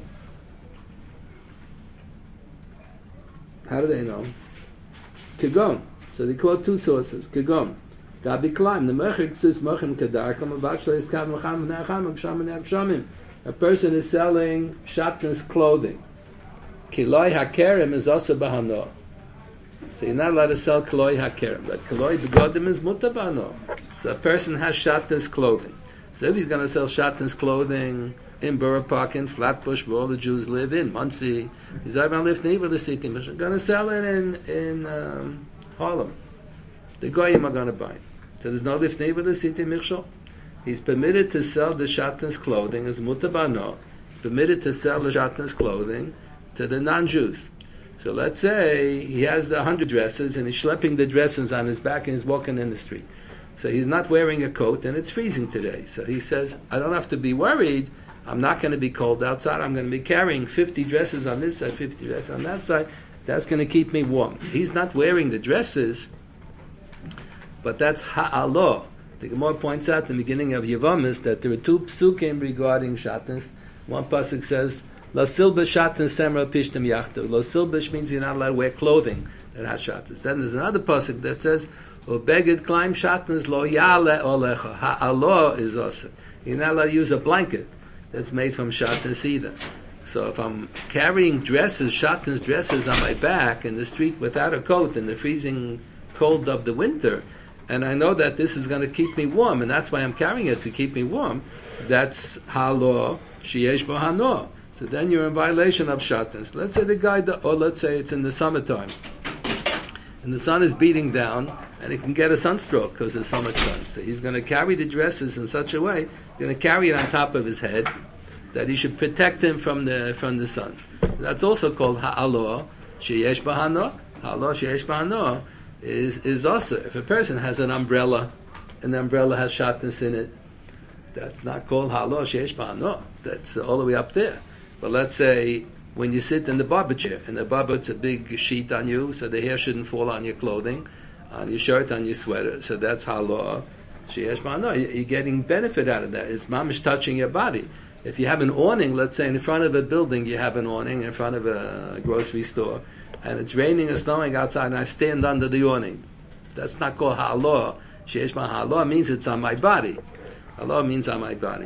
Speaker 1: How do they know? Kigom. So they quote two sources. Kigom. Gabi Klaim. The mechik says mechim kedarkam about shlo yiskav mecham v'ne'acham v'kshamim v'ne'achshamim. A person is selling shatnez clothing. Kiloi hakerem is also bahano. So you're not allowed to sell kiloi hakerem, but kiloi begodim is muta bahano. So a person has shatnez clothing. So if he's going to sell shatnez clothing in Borough Park, in Flatbush, where all the Jews live, in Monsey, he's going to live neighbor the city. He's going to sell it in in um, Harlem. The goyim are going to buy it. So there's no lift neighbor the city Michshol. He's permitted to sell the shatnez clothing as mutabano. He's permitted to sell the shatnez clothing to the non-Jews. So let's say he has the hundred dresses and he's schlepping the dresses on his back and he's walking in the street. So he's not wearing a coat and it's freezing today. So he says, I don't have to be worried. I'm not going to be cold outside. I'm going to be carrying fifty dresses on this side, fifty dresses on that side. That's going to keep me warm. He's not wearing the dresses, but that's ha'alah. The Gemara points out in the beginning of Yevamis that there are two psukim regarding shatnez. One pasuk says, "Lo silbish shatnez semra pishtim yachtu." Lo silbish means you're not allowed to wear clothing that has shatnez. Then there's another pasuk that says, "Ubeged klaim shatnez lo yale olecha." Ha'alo is also. You're not allowed to use a blanket that's made from shatnez either. So if I'm carrying dresses, shatnez dresses on my back in the street without a coat in the freezing cold of the winter, and I know that this is going to keep me warm, and that's why I'm carrying it to keep me warm, that's halo sheyesh bo hano. So then you're in violation of shatnez. Let's say the guy, or let's say it's in the summertime, and the sun is beating down, and he can get a sunstroke because of summer sun. So he's going to carry the dresses in such a way, he's going to carry it on top of his head, that he should protect him from the from the sun. So that's also called ha'alo sheyesh bo hano. Halo sheyesh bo hano is is also, if a person has an umbrella and the umbrella has shatnez in it, that's not called halo sheyesh bo hano. That's all the way up there. But let's say when you sit in the barber chair and the barber puts a big sheet on you so the hair shouldn't fall on your clothing, on your shirt, on your sweater, so that's halo sheyesh bo hano. You're getting benefit out of that. It's mamish touching your body. If you have an awning, let's say in front of a building you have an awning, in front of a grocery store, and it's raining or snowing outside, and I stand under the awning. That's not called ha'alo. Sheyesh bo ha'alo means it's on my body. Ha'alo means on my body.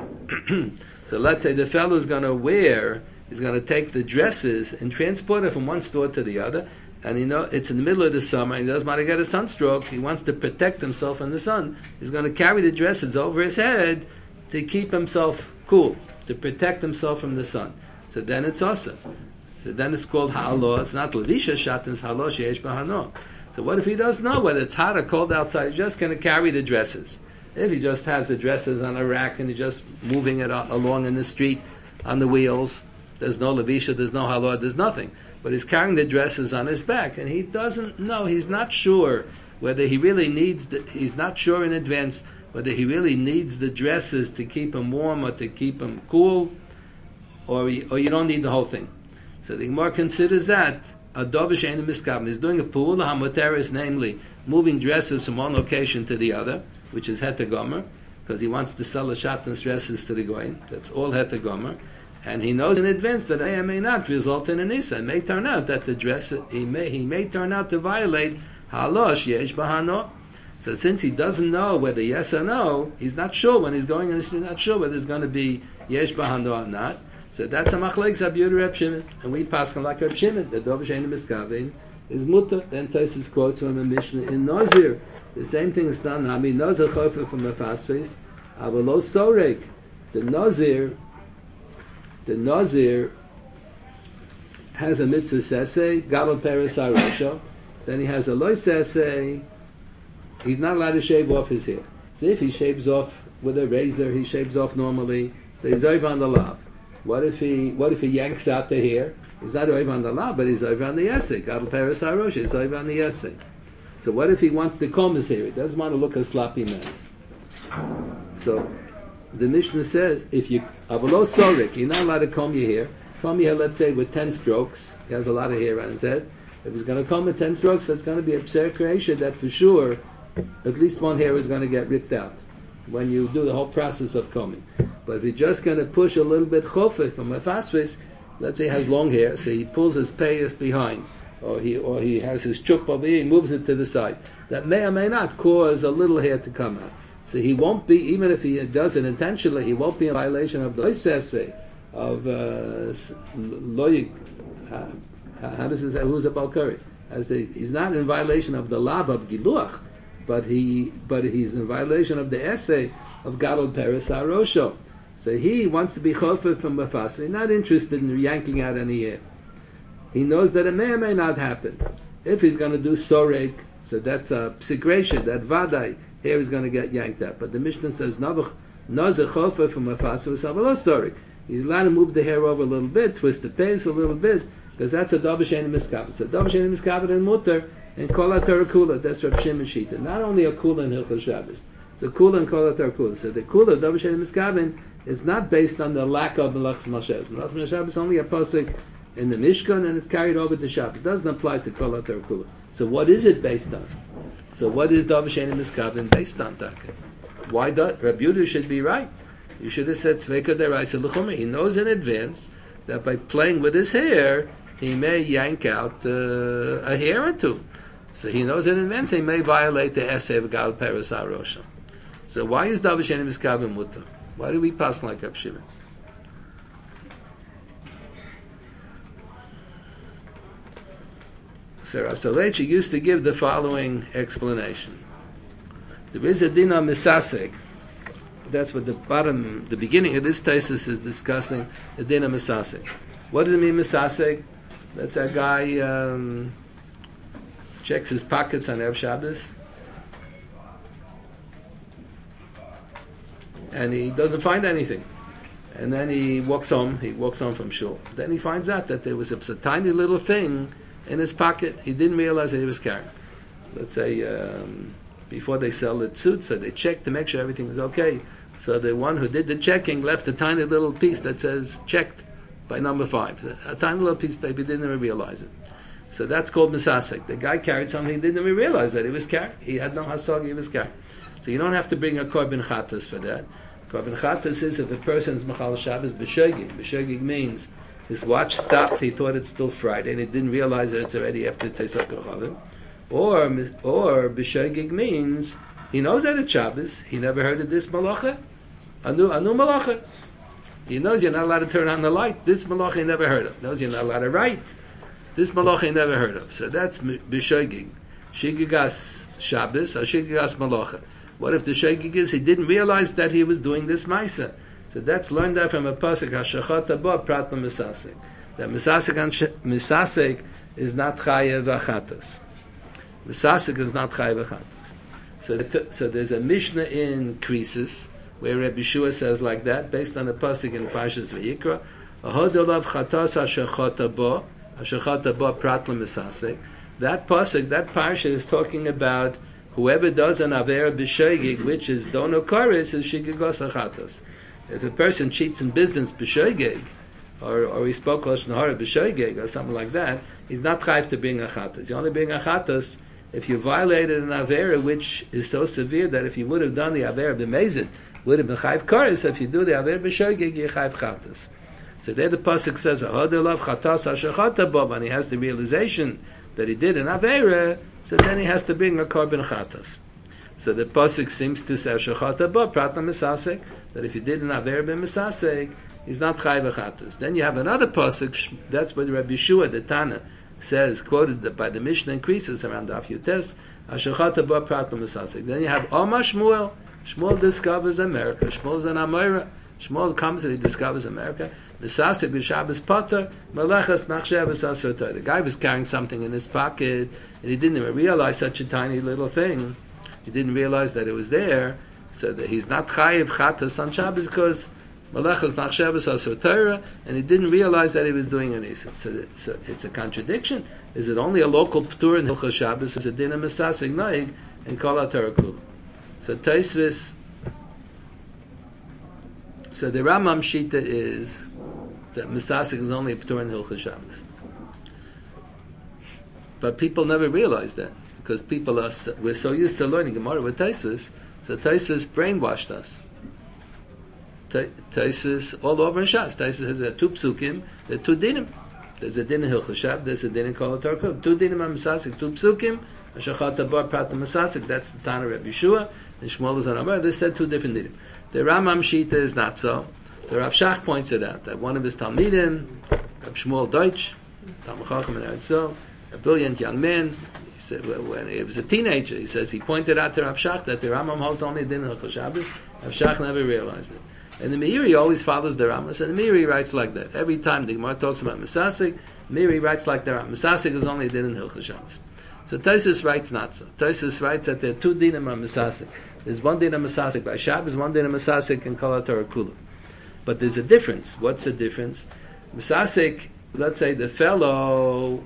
Speaker 1: So let's say the fellow is going to wear, he's going to take the dresses and transport it from one store to the other, and you know it's in the middle of the summer, and he doesn't want to get a sunstroke, he wants to protect himself from the sun. He's going to carry the dresses over his head to keep himself cool, to protect himself from the sun. So then it's awesome. So then it's called ha'alo. It's not levisha shatnez, ha'alo sheyesh bo hano. So what if he doesn't know whether it's hot or cold outside? He's just going to carry the dresses. If he just has the dresses on a rack and he's just moving it along in the street on the wheels, there's no levisha, there's no ha'alo, there's nothing. But he's carrying the dresses on his back, and he doesn't know, he's not sure whether he really needs, the, he's not sure in advance whether he really needs the dresses to keep him warm or to keep him cool, or, he, or you don't need the whole thing. So the Gemara considers that a dovish she'einu miskaven is doing a pu'ula hamuteres, namely moving dresses from one location to the other, which is heter gomer, because he wants to sell the shatnez dresses to the goyim. That's all heter gomer, and he knows in advance that it may not result in an issa. It may turn out that the dress he may he may turn out to violate ha'alo sheyesh bo hano. So since he doesn't know whether yes or no, he's not sure when he's going, and he's not sure whether there's going to be yesh bo hano or not. So that's a machlekes Abiuda Reb Shimon, and we pass on like Reb Shimon. The dovish she'einu miskaven is mutter. Then Tosfos quotes from a Mishnah in Nazir. The same thing is done. I mean, Nazir chofer from the fasfis, avalo sorek. The Nazir, the Nazir has a mitzvah sesei, gadol peres harosho, then he has a loy sesei, he's not allowed to shave off his hair. So if he shaves off with a razor, he shaves off normally, so he's over on the lav. What if he what if he yanks out the hair? He's not over on the lav, but he's over on the yesek. Gadol peres harosho, he's over on the yesek. So what if he wants to comb his hair? He doesn't want to look a sloppy mess. So the Mishnah says, if you avalo sorik, you're not allowed to comb your hair. Comb your hair, let's say, with ten strokes. He has a lot of hair on his head. If he's going to comb with ten strokes, that's going to be a pser creation that for sure, at least one hair is going to get ripped out when you do the whole process of combing. But if you're just going to push a little bit chofet from a fasvis, let's say he has long hair, so he pulls his payas behind, or he or he has his chuk over here, he moves it to the side. That may or may not cause a little hair to come out. So he won't be, even if he does it intentionally, he won't be in violation of the loisese, of uh, loyik. Uh, how does it say? Who's a balkari? I say he's not in violation of the lav of giluach, but he but he's in violation of the essay of gadol peres harosho. So he wants to be chofet from mafas. He's not interested in yanking out any hair. He knows that it may or may not happen. If he's going to do sorek, so that's a psigration, that vadai, hair is going to get yanked out. But the Mishnah says, Navach nazeh chofet from mafas v'savalo sorek. He's allowed to move the hair over a little bit, twist the face a little bit, because that's a davar she'ein miskabel. So davar she'ein miskabel in mutter, and kol haTorah kula, that's Reb Shimon Shita. Not only a kula in Hilchos Shabbos, it's a kula and kol haTorah kula. So the kula, davar she'ein miskabel, is not based on the lack of melachas Moshe. Melachas Moshe is only a pasuk in the Mishkan, and it's carried over to Shabbos. It doesn't apply to kol haTorah kula. So what is it based on? So what is davar she'ein miskabel based on, Taka? Why does Reb Yehuda should be right? You should have said Tzveika deraisa l'chumra. He knows in advance that by playing with his hair, he may yank out uh, a hair or two. So he knows in advance he may violate the essay of gadol peres harosho. So why is davar she'ein miskabel mutar? Why do we pass like Reb Shimon? So Rav Soloveitchik used to give the following explanation. There is a din on misasek. That's what the bottom, the beginning of this thesis is discussing, the din of misasek. What does it mean, misasek? That's a guy um, checks his pockets on Erev Shabbos, and he doesn't find anything. And then he walks home, he walks home from shul. Then he finds out that there was a, a tiny little thing in his pocket. He didn't realize that he was carrying. Let's say, um, before they sell the suit, so they check to make sure everything is okay. So the one who did the checking left a tiny little piece that says checked by number five. A tiny little piece, baby didn't even realize it. So that's called misasek. The guy carried something, he didn't even realize that he was carrying. He had no hasog, he was carrying. So you don't have to bring a korban chatas for that. Korban chatas is if a person's machal Shabbos b'shogig. B'shogig means his watch stopped, he thought it's still Friday, and he didn't realize that it's already after Tzeisak Chavim. Or, or b'shogig means he knows that it's Shabbos, he never heard of this malacha, a new, a new malacha. He knows you're not allowed to turn on the light. This malacha he never heard of. He knows you're not allowed to write. This malacha he never heard of. So that's b'shogig. Shigigas Shabbos or shigigas malacha. What if the shogig is he didn't realize that he was doing this ma'isa? So that's learned out from a pasuk hashachata ba prat misasek. That misasek and misasek is not chayev achatas. Misasek is not chayev achatas. So, the, so there's a Mishnah in Krisis where Rabbi Shua says like that, based on the pasuk in Parshas Vayikra, Ahodolav chatas hashachata ba hashachata ba prat misasek. That pasuk, that parsha is talking about whoever does an avera b'shogig, which is dono koris, is shigigos achatas. If a person cheats in business b'shogig, or or he spoke lashon hara b'shogig, or something like that, he's not chayiv to bring achatas. You only bring achatas if you violated an avera which is so severe that if you would have done the avera b'mezid, would have been chayiv koris. So if you do the avera b'shogig, you're chayiv chatas. So there the pasuk says, "Ahodelav chatas hashachata bo," and he has the realization that he did an avera. So then he has to bring a korban chatas. So the pasuk seems to say shachata ba prat misasek, that if you did an aver ben misasek, he's not chayv chatas. Then you have another pasuk. That's what Rabbi Shua the Tana says, quoted by the Mishnah increases around Daf Yutes. Shachata ba prat misasek. Then you have Oma Shmuel. Shmuel discovers America. Shmuel is an Amora. Shmuel comes and he discovers America. Misasik b'Shabbos potter, melechas machshavas asur Torah. The guy was carrying something in his pocket, and he didn't even realize such a tiny little thing. He didn't realize that it was there, so that he's not chayiv chatas on Shabbos because melechas machshavas asur Torah, and he didn't realize that he was doing an issa. So it's a, it's a contradiction. Is it only a local ptur in Hilchos Shabbos? Is it din misasik noig and kol haTorah kula? So Tosfos. So the Rambam Shita is that Misasik is only a P'tur in Hilchos Shabbos. But people never realize that, because people are, we're so used to learning Gemara with Tosfos, so Tosfos brainwashed us. Tosfos all over in Shas. Tosfos has a two psukim, there are two dinim. There's a din in Hilchos Shabbos, there's a din in Kol HaTorah Kula. Two dinim on Misasik, two psukim, Ashachat Tabar Prat Misasik, that's the Tana Reb Yeshua, and Shmuel is on Amar, they said two different dinim. The Rambam Shita is not so. So Rav Shach points it out that one of his Talmidim, Rav Shmuel Deutsch, Talmud Chacham and Eretzo, a brilliant young man, he said when he was a teenager, he says he pointed out to Rav Shach that the Rambam holds only din Hilchos Shabbos. Rav Shach never realized it. And the Meiri always follows the Rambam. So the Meiri writes like that. Every time the Gemara talks about Misasik, Meiri writes like the Rambam. Misasik is only din in Hilchos Shabbos. So Tosfos writes not so. Tosfos writes that there are two dinim on Misasik. There's one din of Misasik by Shabbos, one din of Misasik in Kol HaTorah Kula. But there's a difference. What's the difference? Misasik, let's say the fellow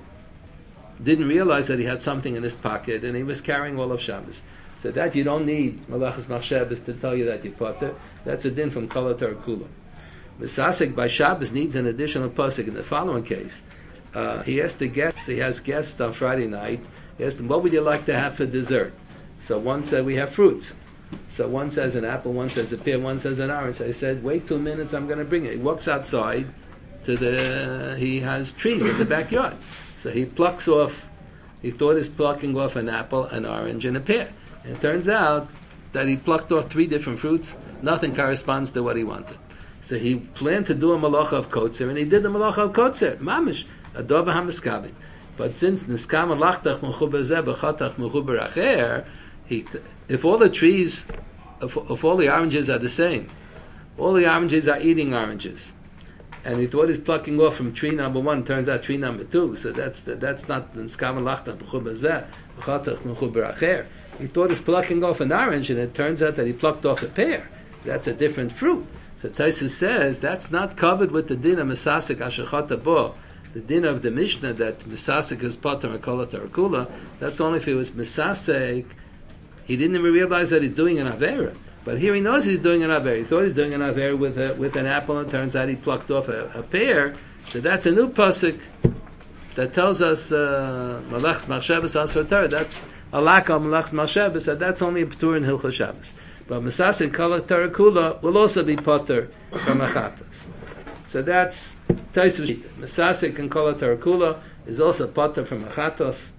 Speaker 1: didn't realize that he had something in his pocket and he was carrying all of Shabbos. So that you don't need Malachas Machshavas to tell you that you're potter. That's a din from Kol HaTorah Kula. Misasik by Shabbos needs an additional pasuk in the following case. Uh, he has the guests, he has guests on Friday night. He asked them, what would you like to have for dessert? So one said, we have fruits. So one says an apple, one says a pear, one says an orange. I said, wait two minutes, I'm going to bring it. He walks outside to the, he has trees in the backyard. So he plucks off, he thought he's plucking off an apple, an orange, and a pear. And it turns out that he plucked off three different fruits. Nothing corresponds to what he wanted. So he planned to do a malacha of kotzer, and he did the malacha of kotzer. Mamish, adova hamiskabit. But since niskam alachtach mechuber zeh b'chatach mechuber acher, he, if all the trees, if, if all the oranges are the same, all the oranges are eating oranges, and he thought he's plucking off from tree number one, turns out tree number two, so that's that's not niskam alachtach mechuber zeh b'chatach mechuber acher. He thought he's plucking off an orange, and it turns out that he plucked off a pear. That's a different fruit. So Tosfos says that's not covered with the din of Misasik Ashachat Bo, the din of the Mishnah that Misasik is Potter and Kol HaTorah Kula. That's only if he was Misasik. He didn't even realize that he's doing an Avera. But here he knows he's doing an Avera. He thought he's doing an Avera with a, with an apple, and it turns out he plucked off a, a pear. So that's a new pasuk that tells us Malach Machshavas Asur Torah. That's a lack of Malach Machshavas. So that's only a P'tur in Hilchos Shabbos. But Misasik Kol HaTorah Kula will also be Potter from Achatas. So that's Tosfos. Misasik and Kol HaTorah Kula is also Potter from Achatas,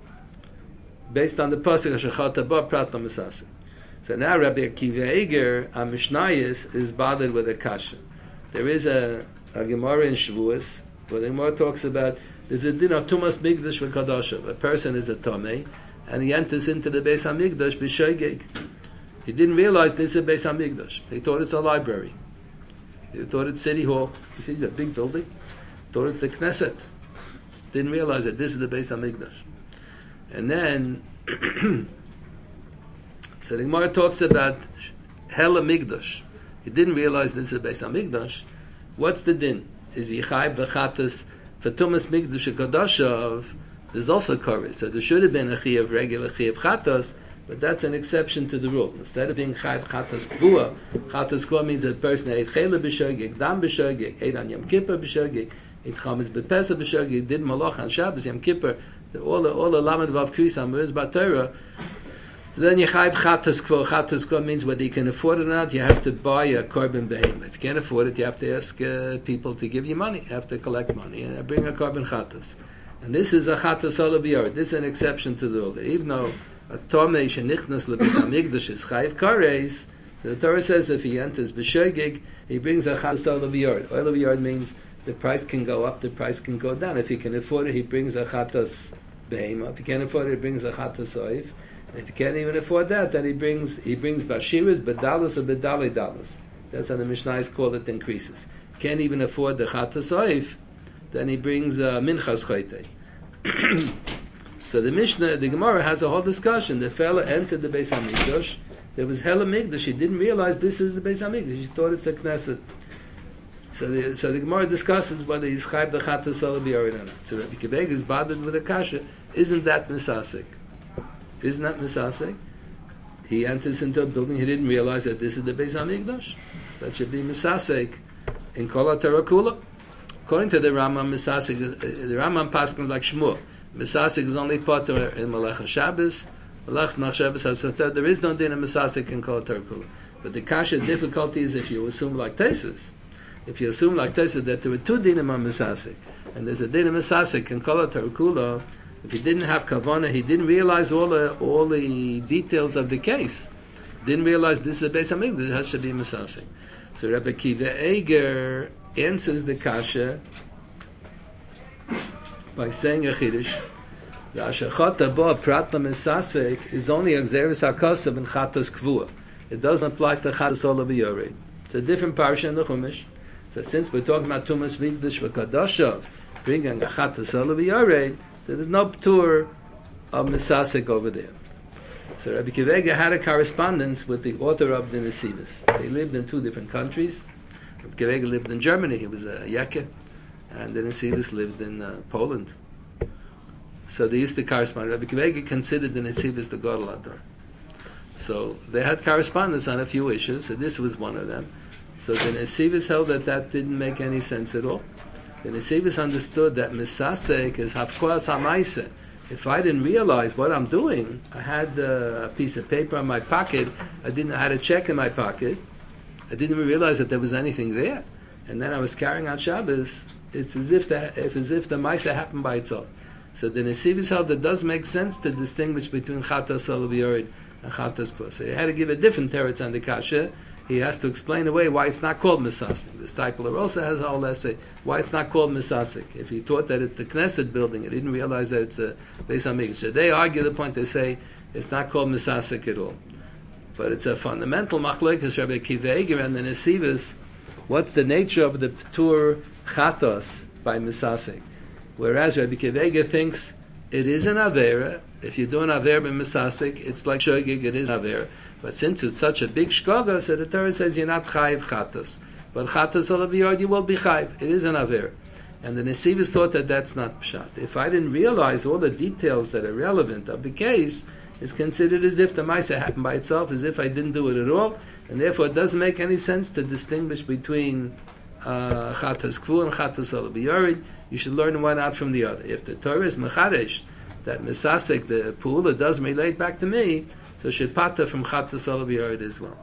Speaker 1: based on the pasuk Ashachat Bo Prat Misasik. So now Rabbi Akiva Eiger, our Mishnayos, is bothered with a kasha. There is a, a Gemara in Shavuos where the Gemara talks about there's a din of Tumas Migdash v'Kadoshav. A person is a Tomei and he enters into the Beis HaMikdash b'Shoigeg. He didn't realize this is a Beis HaMikdash. He thought it's a library. He thought it's City Hall. He sees a big building. Thought it's the Knesset. Didn't realize that this is the Beis HaMikdash. And then, so the Gemara talks about Hela Migdash. He didn't realize this is a Beis HaMikdash. What's the din? Is he chayv v'chatas for Tumas Migdash Kadoshav? There's also korah. So there should have been a chiyuv regular chiyuv chatas, but that's an exception to the rule. Instead of being chayv chatas kvua, chatas kvua means that a person ate chela b'shogeg, dam b'shogeg, ate on Yom Kippur b'shogeg, ate chametz b'pesach b'shogeg, did malach on Shabbos Yom Kippur. All the all the lamed vav krisam is b'Torah. So then you chayv chatas kvua. Chatas kvua means whether you can afford it or not. You have to buy a korban behemoth. If you can't afford it, you have to ask uh, people to give you money. You have to collect money and bring a korban chatas. And this is a chatas ola b'yor. This is an exception to the rule. Even though a tomei shenichnas lebis hamikdash is chayv kares, so the Torah says if he enters b'shogeg, he brings a chatas ola b'yor. Ola b'yor means the price can go up, the price can go down. If he can afford it, he brings a chatas behemoth. If he can't afford it, he brings a chatas oif. And if he can't even afford that, then he brings he brings bashiras, bedalas, or bedali dalas. That's how the Mishnayos call it increases. Can't even afford the Chatas Oif, then he brings uh, Minchas Chaytei. So the Mishnah, the Gemara has a whole discussion. The fella entered the Beis HaMikdash. There was Hela Mikdash. He didn't realize this is the Beis HaMikdash. He thought it's the Knesset. So the, so the Gemara discusses whether he's chayv the Chatas Olav Yored or not. So Rabbi Kiveg is bothered with a kasha. Isn't that misasek? Isn't that misasek? He enters into a building. He didn't realize that this is the Beis HaMikdash. That should be misasek in Kol HaTorah Kula. According to the Rambam, misasek, the Rambam paskin like Shmuel. Misasek is only potter in Malach HaShabbos. Malach HaShabbos has Sotah. There is no din of misasek in Kol HaTorah Kula. But the kasha difficulty is if you assume like Tesis. If you assume like Tesis that there were two dinim on misasek, and there's a din of misasek in Kol HaTorah Kula, if he didn't have kavanah, he didn't realize all the all the details of the case. Didn't realize this is a Beis HaMikdash. That should be misasek. So Rabbi Kiva Eger answers the kasha by saying a chiddush. The ashachot bo prat misasek is only a xeris hakasav and chatas kvua. It doesn't apply to chatas olav yored. It's a different parsha in the Chumash. So since we're talking about tumas mikdash v'kadoshav, bringing a chatas olav yored, so there's no ptur of misasek over there. So Rabbi Kivega had a correspondence with the author of the Nesivos. They lived in two different countries. Rabbi Kivega lived in Germany. He was a Yeke. And the Nesivos lived in uh, Poland. So they used to correspond. Rabbi Kivega considered the Nesivos the Gadol Hador. So they had correspondence on a few issues. So this was one of them. So the Nesivos held that that didn't make any sense at all. The Nesivos understood that Misasek is Hafkoas HaMaiseh. If I didn't realize what I'm doing, I had uh, a piece of paper in my pocket, I didn't know how to check in my pocket, I didn't even realize that there was anything there, and then I was carrying out Shabbos, it's as if the, if, as if the Maisa happened by itself. So the Nesivos held that it does make sense to distinguish between Chatas Olav Yored and Chatas Kvua. So he had to give a different teretz on the Kasha. He has to explain away why it's not called Misasek. The Stipler also has a whole essay why it's not called Misasek. If he thought that it's the Knesset building, he didn't realize that it's a Beis HaMikdash. So they argue the point, they say it's not called Misasek at all. But it's a fundamental machlokes Rabbi Akiva Eiger and the Nesivos. What's the nature of the Ptur Chatos by Misasek? Whereas Rabbi Akiva Eiger thinks it is an Avera. If you do an Avera by Misasek, it's like Shogig, it is an Avera. But since it's such a big shkoga, so the Torah says you're not chayiv chatas. But chatas olav yored, you will be chayiv. It is an aver. And the Nesivos thought that that's not pshat. If I didn't realize all the details that are relevant of the case, it's considered as if the Maisa happened by itself, as if I didn't do it at all. And therefore it doesn't make any sense to distinguish between uh, chatas kvu and chatas olav yored. You should learn one out from the other. If the Torah is mechadesh, that misasek, the pu'ula, does relate back to me, so should pata from Chatas Olav Yored as well.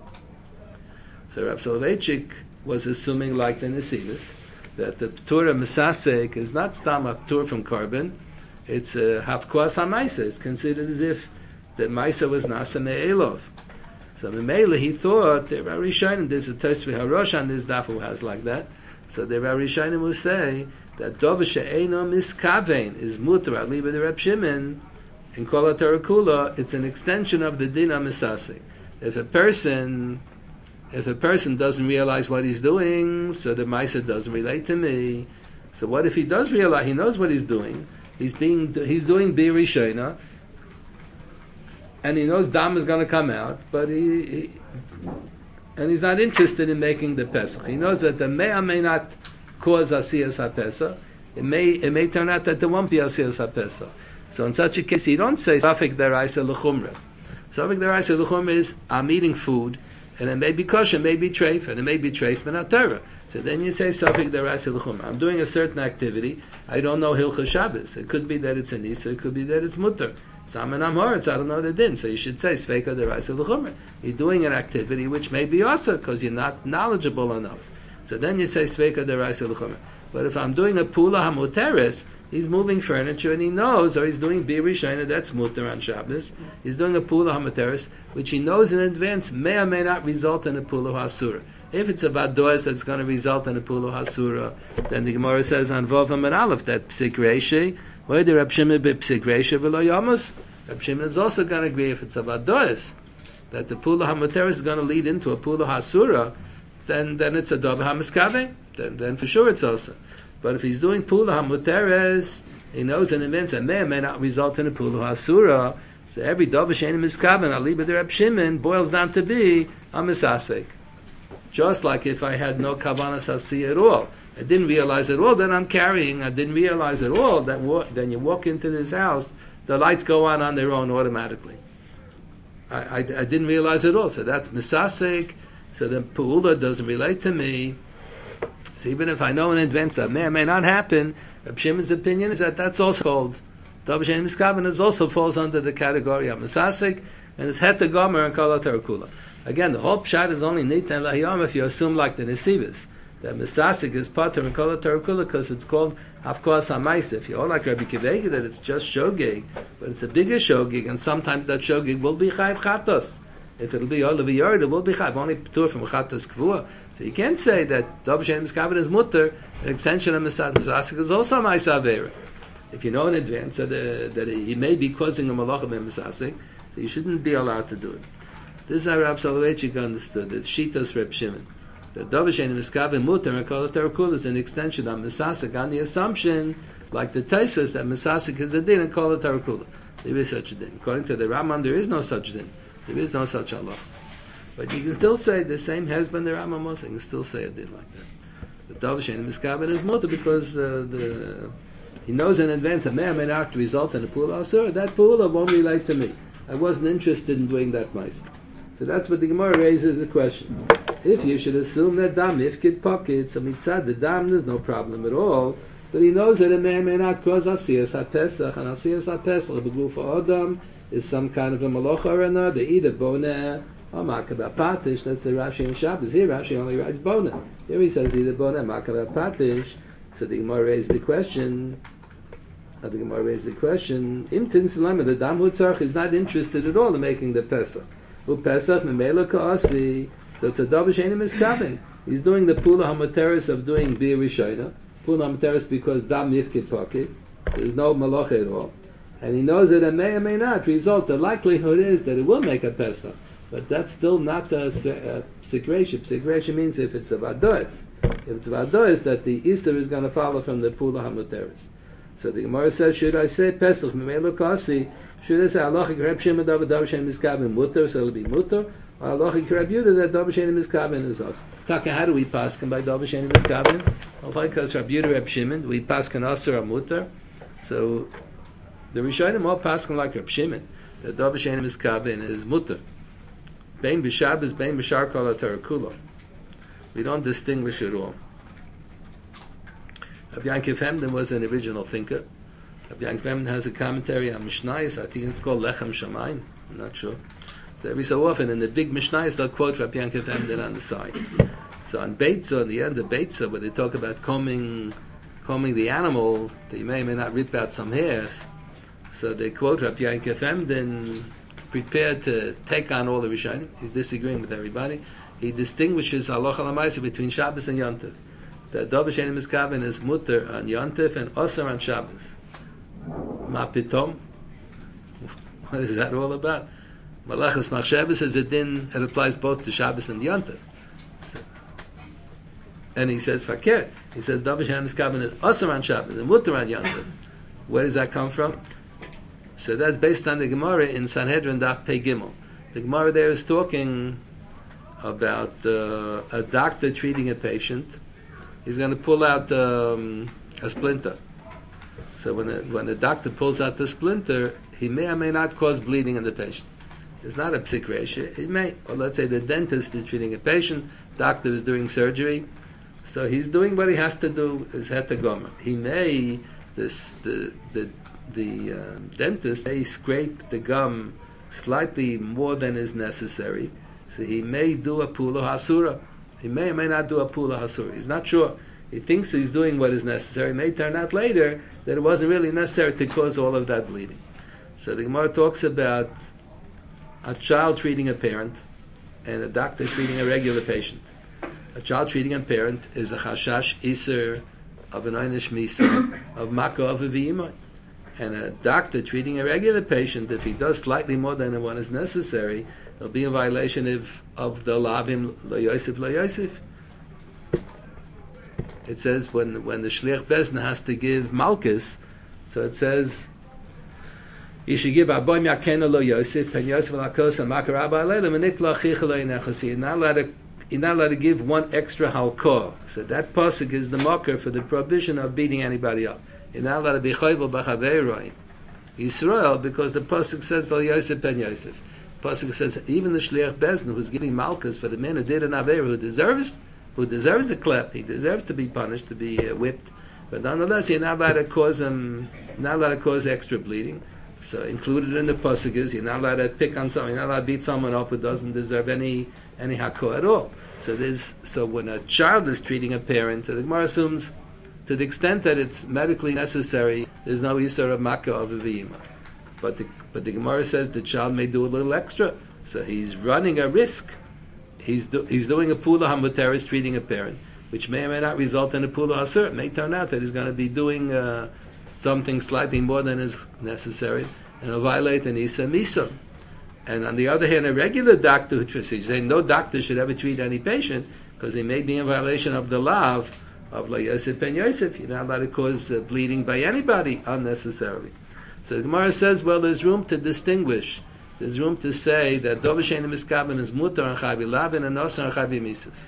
Speaker 1: So Rav Soloveitchik was assuming, like the Nesivos, that the Ptur of Misasek is not stam a Ptur from Korban, it's a Hafkoas HaMaisa. It's considered as if that Maisa was Nasa Me'elov. So Memela, he thought, the Rishonim, there's a Tosfei Harosh on this daf who has like that, so the Rishonim will say that Dov she'eino miskavein is mutar aliba the Reb Shimon. In Kol HaTorah Kula, it's an extension of the din of Misasek. If a person, if a person doesn't realize what he's doing, so the Maisa doesn't relate to me. So what if he does realize, he knows what he's doing, he's being, he's doing Bir Rishona, and he knows Dam is going to come out, but he, he, and he's not interested in making the Pesach. He knows that the may or may not cause Asiyas HaPesach. It may, it may turn out that there won't be Asiyas HaPesach. So in such a case, you don't say Safek Deraisa L'chumra. Safek Deraisa L'chumra is I'm eating food, and it may be kosher, it may be treif, and it may be treif but not Torah. So then you say Safek Deraisa L'chumra. I'm doing a certain activity. I don't know Hilchos Shabbos. It could be that it's a nisa. It could be that it's mutter. Some and Amhoritz, I don't know the din. So you should say Safek Deraisa L'chumra. You're doing an activity which may be also because you're not knowledgeable enough. So then you say Safek Deraisa L'chumra. But if I'm doing a pula hamuteres, he's moving furniture and he knows, or he's doing Bir Rishona, that's mutter on Shabbos. He's doing a pula hamuteres, which he knows in advance may or may not result in a pula hasura. If it's a vadois that's going to result in a pula hasura, then the Gemara says on Vav and Aleph that psik reishi, why the Reb Shimon be psik reishi v'lo yamus? Reb Shimon is also going to agree if it's a vadois that the pula hamuteres is going to lead into a pula hasura. then then it's a davar hamiskaven. Then then for sure it's also. But if he's doing pula hamuteres, he knows in advance that may or may not result in a pula hasura. So every davar she'ein miskaven aliba de Reb Shimon boils down to be a misasek. Just like if I had no kavanas hasi at all, I didn't realize at all that I'm carrying. I didn't realize at all that wa- then you walk into this house, the lights go on on their own automatically. I, I, I didn't realize at all. So that's misasek. So the pu'ula doesn't relate to me. So even if I know in advance that may or may not happen, Reb Shimon's opinion is that that's also called davar she'ein miskaven. It also falls under the category of misasek, and it's het gomer and kol haterakula. Again, the whole pshat is only nitan lahiyam if you assume like the nesivos that misasek is pater and kol haterakula because it's called hafkoas hamaisa. If you're like Rabbi Kivegi that it's just shogeg, but it's a bigger shogeg, and sometimes that shogeg will be chayv chatos. If it'll be all of a yard, it will be chayv only patur from chatos kvua. So you can't say that davar she'ein miskaven is mutter. An extension of misasek is also ma'isa avera. If you know in advance that, uh, that he may be causing a malacha ben misasek, so you shouldn't be allowed to do it. This is how Rav Soloveitchik understood, that Shitas Reb Shimon. The davar she'ein miskaven mutter and kol haterakula is an extension of misasek on the assumption, like the Taisus, that misasek is a din and kol haterakula. There is such a din. According to the Rambam, there is no such din. There is no such Allah. But you can still say the same husband the Rambam was. You can still say a din like that. The davar she'ein miskaven is mutter because uh, the he knows in advance that may or may not result in a pula asur. That pula won't relate to me. I wasn't interested in doing that myself. So that's what the Gemara raises the question. If you should assume that dam nifkid pockets, so mitzad the dam there's no problem at all, but he knows that it may or may not cause asiyas ha-pesach, and asiyas ha-pesach b'gufa adam is some kind of a malacha or another, either boneh or makabah patish. That's the Rashi in Shabbos. Here Rashi only writes boneh. Here he says either boneh or makabah patish. So the Gemara raised the question. Uh, the Gemara raised the question. Imtin Salama, the Dam Hutzarch is not interested at all in making the Pesach. Who Pesach memela ka'asi. So it's a davar she'ein miskaven. He's doing the pula hamateris of doing bir rishayna. Pula hamateris because dam nifkid pocket. There's no malacha at all, and he knows that it may or may not result. The likelihood is that it will make a Pesach, but that's still not a sikration. Sikration means if it's a vadois. If it's vadois, that the Easter is going to follow from the pula hamateris. So the Gemara says, should I say Pesach memela kasi? Should I say halachic Reb Shimon davar davar she'ein miskaven mutter, so it'll be mutter? Or halachic Reb Yehuda that davar she'ein miskaven is us? Taka, how do we paskin by davar she'ein miskaven? Halachic Reb Yehuda Reb Shimon, we paskin asur or mutter. So the Rishonim all paskin like Reb Shimon that davar she'ein miskaven is mutter. Bein b'Shabbos, bein b'shar kol haterakula. We don't distinguish at all. Rabbi Yankov Hemden was an original thinker. Rabbi Yankov Hemden has a commentary on Mishnayos. I think it's called Lechem Shamayim. I'm not sure. So every so often in the big Mishnayos they'll quote Rabbi Yankov Hemden on the side. So on Beitza, on the end of Beitza, where they talk about combing, combing the animal, that you may or may not rip out some hairs. So they quote Rabbi Yankov Hemden, prepared to take on all the Rishonim. He's disagreeing with everybody. He distinguishes halacha l'maaseh between Shabbos and Yom Tov. The davar she'ein miskaven is mutter on Yom Tov and osur on Shabbos. Ma pitom? What is that all about? Malachas machshavos is a din that applies both to Shabbos and Yom Tov. So, and he says fakir. He says davar she'ein miskaven is osur on Shabbos and mutter on Yom Tov. Where does that come from? So that's based on the Gemara in Sanhedrin Daf Pei Gimel. The Gemara there is talking about uh, a doctor treating a patient. He's going to pull out um, a splinter. So when the, when the doctor pulls out the splinter, he may or may not cause bleeding in the patient. It's not a psik ratio. It may. Or let's say the dentist is treating a patient, doctor is doing surgery, so he's doing what he has to do, is hetagomer. He may, this, the the the uh, dentist may scrape the gum slightly more than is necessary, so he may do a pula hasura. He may or may not do a pula hasura. He's not sure. He thinks he's doing what is necessary. It may turn out later that it wasn't really necessary to cause all of that bleeding. So the Gemara talks about a child treating a parent and a doctor treating a regular patient. A child treating a parent is a chashash iser of an einish misa of maka of a v'imah. And a doctor treating a regular patient, if he does slightly more than what is necessary, there'll be a violation of, of the lavim lo yosef lo yosef. it says when when the shliach bezna has to give malchus, so it says you should give aboim yakenu lo Yosef and Yosef lakos and makarabba aleilam and nikla chicha lo yinechasi. You're not allowed to you're not allowed to give one extra halkah. So that pasuk is the marker for the prohibition of beating anybody up. You're not allowed to be chayvel b'chaveiroi Yisrael because the pasuk says lo Yosef ben Yosef. Pasuk says even the shliach bezna who's giving malchus for the man who did an aveira who deserves who deserves the klep, he deserves to be punished, to be uh, whipped, but nonetheless you're not allowed to cause him, not allowed to cause extra bleeding. So included in the pasuk is you're not allowed to pick on someone, you're not allowed to beat someone up who doesn't deserve any any hakor at all. So there's so when a child is treating a parent, the Gemara assumes to the extent that it's medically necessary, there's no isur of makkah of a v'yima. But the but the Gemara says the child may do a little extra, so he's running a risk. He's do, he's doing a pula hamuteris, treating a parent, which may or may not result in a pula hasur. It may turn out that he's going to be doing uh, something slightly more than is necessary, and will violate an isa misa. And on the other hand, a regular doctor, which is saying no doctor should ever treat any patient because he may be in violation of the law of, of La Yosef ben Yosef. You're not allowed to cause uh, bleeding by anybody unnecessarily. So the Gemara says, well, there's room to distinguish. There's room to say that Dov Shein Miskaben is mutar and chavi labin and osar and chavi mises.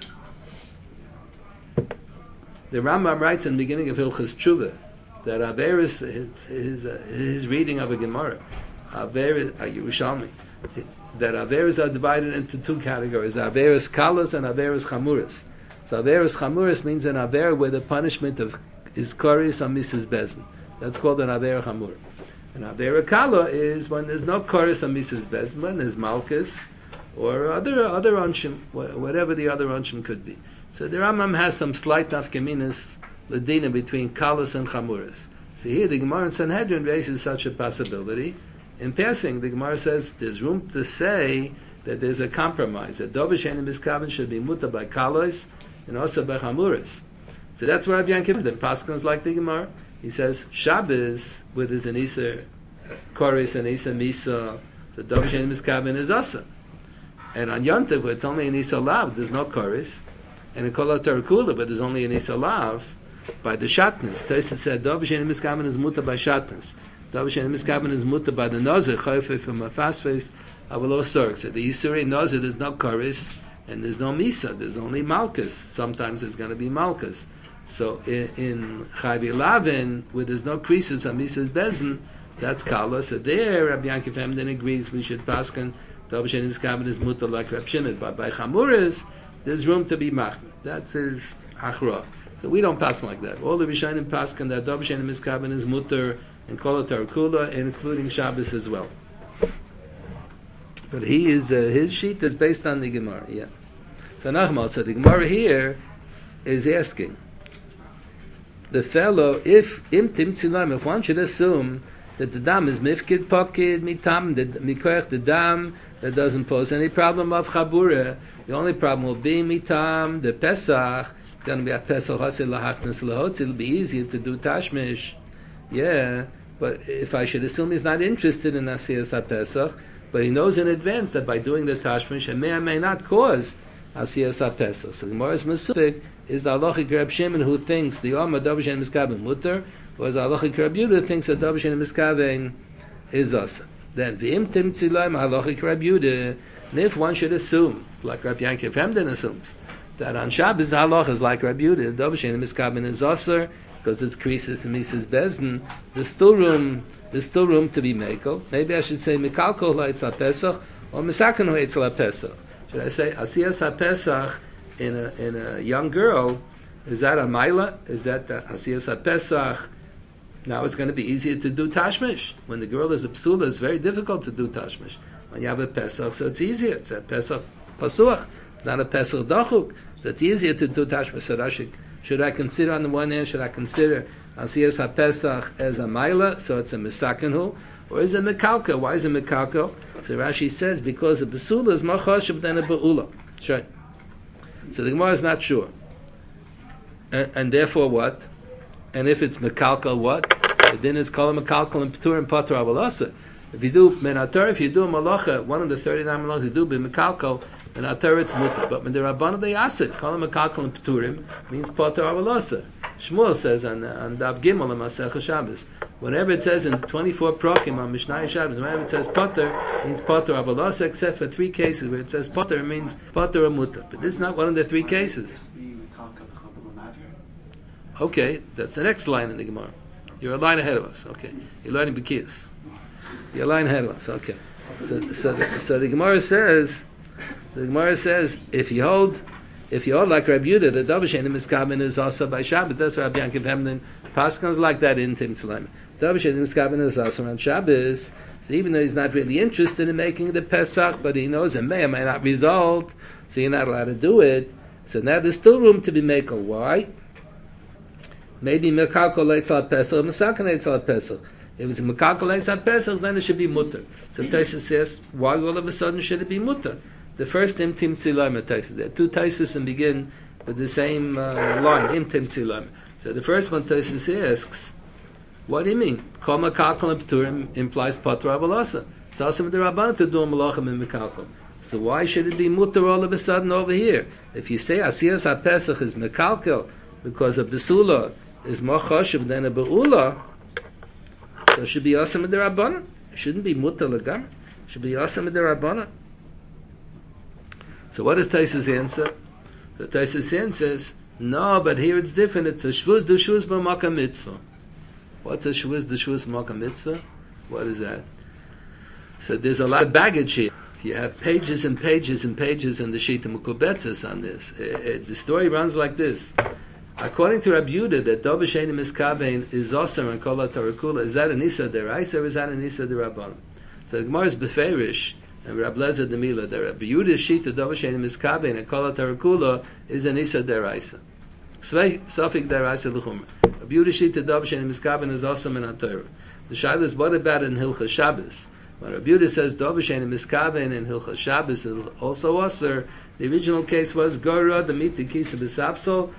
Speaker 1: The Rambam writes in the beginning of Hilchas Tshuva that Averis, his, his, uh, his reading of a Gemara, Averis, uh, Yerushalmi, that Averis are divided into two categories, Averis Kalas and Averis Chamuris. So Averis Chamuris means an Aver where the punishment of is Koris on Missus Bezin. That's called an Aver Chamur. And Avera Kala is when there's no Koris on Missus Bezin, when there's Malchus, or other other Onshim, whatever the other Onshim could be. So the Rambam has some slight nafkaminas ladina between Kalas and Chamuris. So here the Gemara in Sanhedrin raises such a possibility. In passing, the Gemara says there's room to say that there's a compromise, that Dovish and Miskaven should be muta by Kalos and also by Chamuris. So that's why Rabbi Yankiv, the Paskins like the Gemara. He says Shabbos, where there's an Isa Koris and Isa Misa, so Dovish and Miskaven is Asa. And on Yontiv, where it's only an Isa Lav, there's no Koris, and in Kol HaTarakula, but there's only an Isa Lav, by the Shatnez. Taisa said Dovish and Miskaven is muta by Shatnez. Dovish and Miskaven is muta by the Nazir, Chayfe from a fast face, Avalo Sorg. So the Yisuri Nazir, there's no Koris, and there's no Misa, there's only Malchus. Sometimes it's going to be Malchus. So in, in Chayvi Lavin, where there's no creases on Misa's Bezin, that's Kala. So there, Rabbi Yankiv Hemden agrees we should paskin Dovish and Miskaven is muta like Reb Shimon. But by Chamuris, there's room to be machmir. That's his achra. So we don't pass like that. All the Rishonim paskin that Dovish and Miskaven is mutar and Kol HaTarakula, including Shabbos as well. But he is uh, his sheet is based on the Gemara. Yeah. So Nachmal, so the Gemara here is asking the fellow if im timtzilam, if one should assume that the dam is mifkid pokid mitam the mikoach the dam that doesn't pose any problem of chabura. The only problem will be mitam the Pesach. It's going to be a Pesach hasil lahachnas lahotz. It'll be easier to do tashmish. Yeah, but if I should assume he's not interested in asiyas ha-Pesach, but he knows in advance that by doing the tashmish it may or may not cause asiyas ha-Pesach. So the Gemara's Mesupik is the halachic Reb Shimon who thinks the Yom Dovish and Miskaven mutter, or is the halachic Reb Yehuda who thinks that Dovish and Miskaven is asa. Then v'im tim tzilayim halachic Reb Yehuda, and if one should assume, like Reb Yankiv Hemden assumes, that on Shabbos the halach is like Reb Yehuda, Dovish and Miskaven is asa, because it's krisis and Mises Bezdin, there's still room there's still room to be mekel. Maybe I should say Mikalko Ha'etz HaPesach or Misakan Ha'etz HaPesach. Should I say Asiyas HaPesach in a in a young girl? Is that a Maila? Is that the Asiyas HaPesach? Now it's going to be easier to do Tashmish. When the girl is a Psula, it's very difficult to do Tashmish. When you have a Pesach, so it's easier. It's a Pesach Pasuach. It's not a Pesach Dachuk. So it's easier to do Tashmish. So Rashi, should I consider on the one hand, should I consider Asiyas HaPesach as a Maila, so it's a Misakanhu, or is it Mekalka? Why is it Mekalka? So Rashi says, because a Besula is more choshev than a Be'ula. Right. So the Gemara is not sure. And, and therefore what? And if it's Mekalka, what? The din is called Mekalka and P'tur and Patra Avalasa. If you do Menator, if you do a Malacha, one of the thirty-nine Malachas you do be Mekalka, and Atar it's mutter. But when the Rabbanan they asid, call him a kalkal and Peturim, means Potter Avalosa. Shmuel says on, on Dav Gimel and Masech Shabbos, whenever it says in twenty-four prokim on Mishnah Shabbos, whenever it says Potter, it means Potter Avalosa, except for three cases where it says Potter, it means Potter or mutter. But this is not one of the three cases. Okay, that's the next line in the Gemara. You're a line ahead of us. Okay, you're learning Bekias. You're a line ahead of us. Okay. So, so, the, so the Gemara says, the Gemara says, if you hold, if you hold like Rabbi Yehuda, the Davar She'eino Miskaben is also by Shabbat. That's Rabbi Yankiv Hemden. Paskans like that in Tim Tzalaim. Davar She'eino Miskaben is also on Shabbos. So even though he's not really interested in making the Pesach, but he knows it may or may not result, so you're not allowed to do it. So now there's still room to be makel. Why? Maybe Mekalkol Eitzal Pesach, Mesakan Eitzal Pesach. If it's Mekalkol Eitzal Pesach, then it should be mutter. So Taisa says, why all of a sudden should it be mutter? The first Im Tim Tzilayim Taisa. There are two Taisus and begin with the same uh, line, Im Tim Tzilayim. So the first one Taisa asks, what do you mean? Kol Mekalkol and Peturim implies Potter Avalasa. It's also with the Rabbanan to do Malachim and Mekalkol. So why should it be mutter all of a sudden over here? If you say Asiyas HaPesach is Mekalkol because of Besula, is more choshev than a be'ula, so it should be awesome with the Rabbanan. It shouldn't be mutter legam. It should be awesome with the Rabbanan. So what is Taisa's answer? So Taisa's answer says, no, but here it's different. It's a shvuz du shvuz b'makam mitzvah. What's a shvuz du shvuz b'makam mitzvah? What is that? So there's a lot of baggage here. You have pages and pages and pages in the Shita Mukubetzes on this. It, it, the story runs like this. According to Rabbi Yehuda, that Davar She'eino Miskaben is Osir and Kol HaTarakula, is that an Issa Deraisa or is that an Issa Derabbanan? So the Gemara is Beferish, and Rabbi Lezer the Mila, that Rabbi Yehuda's sheet of Davar She'eino Miskaben and Kol HaTarakula is an Issa Deraisa. Sofik Deraisa L'chumra. Rabbi Yehuda's sheet of Davar She'eino Miskaben is Osir and HaTorah. The Shaila is, what about in Hilchas Shabbos? When Rabbi Yehuda says Davar She'eino Miskaben and Hilchas Shabbos is also Osir, the original case was Gora, the Miti Kisa B'Sapsol,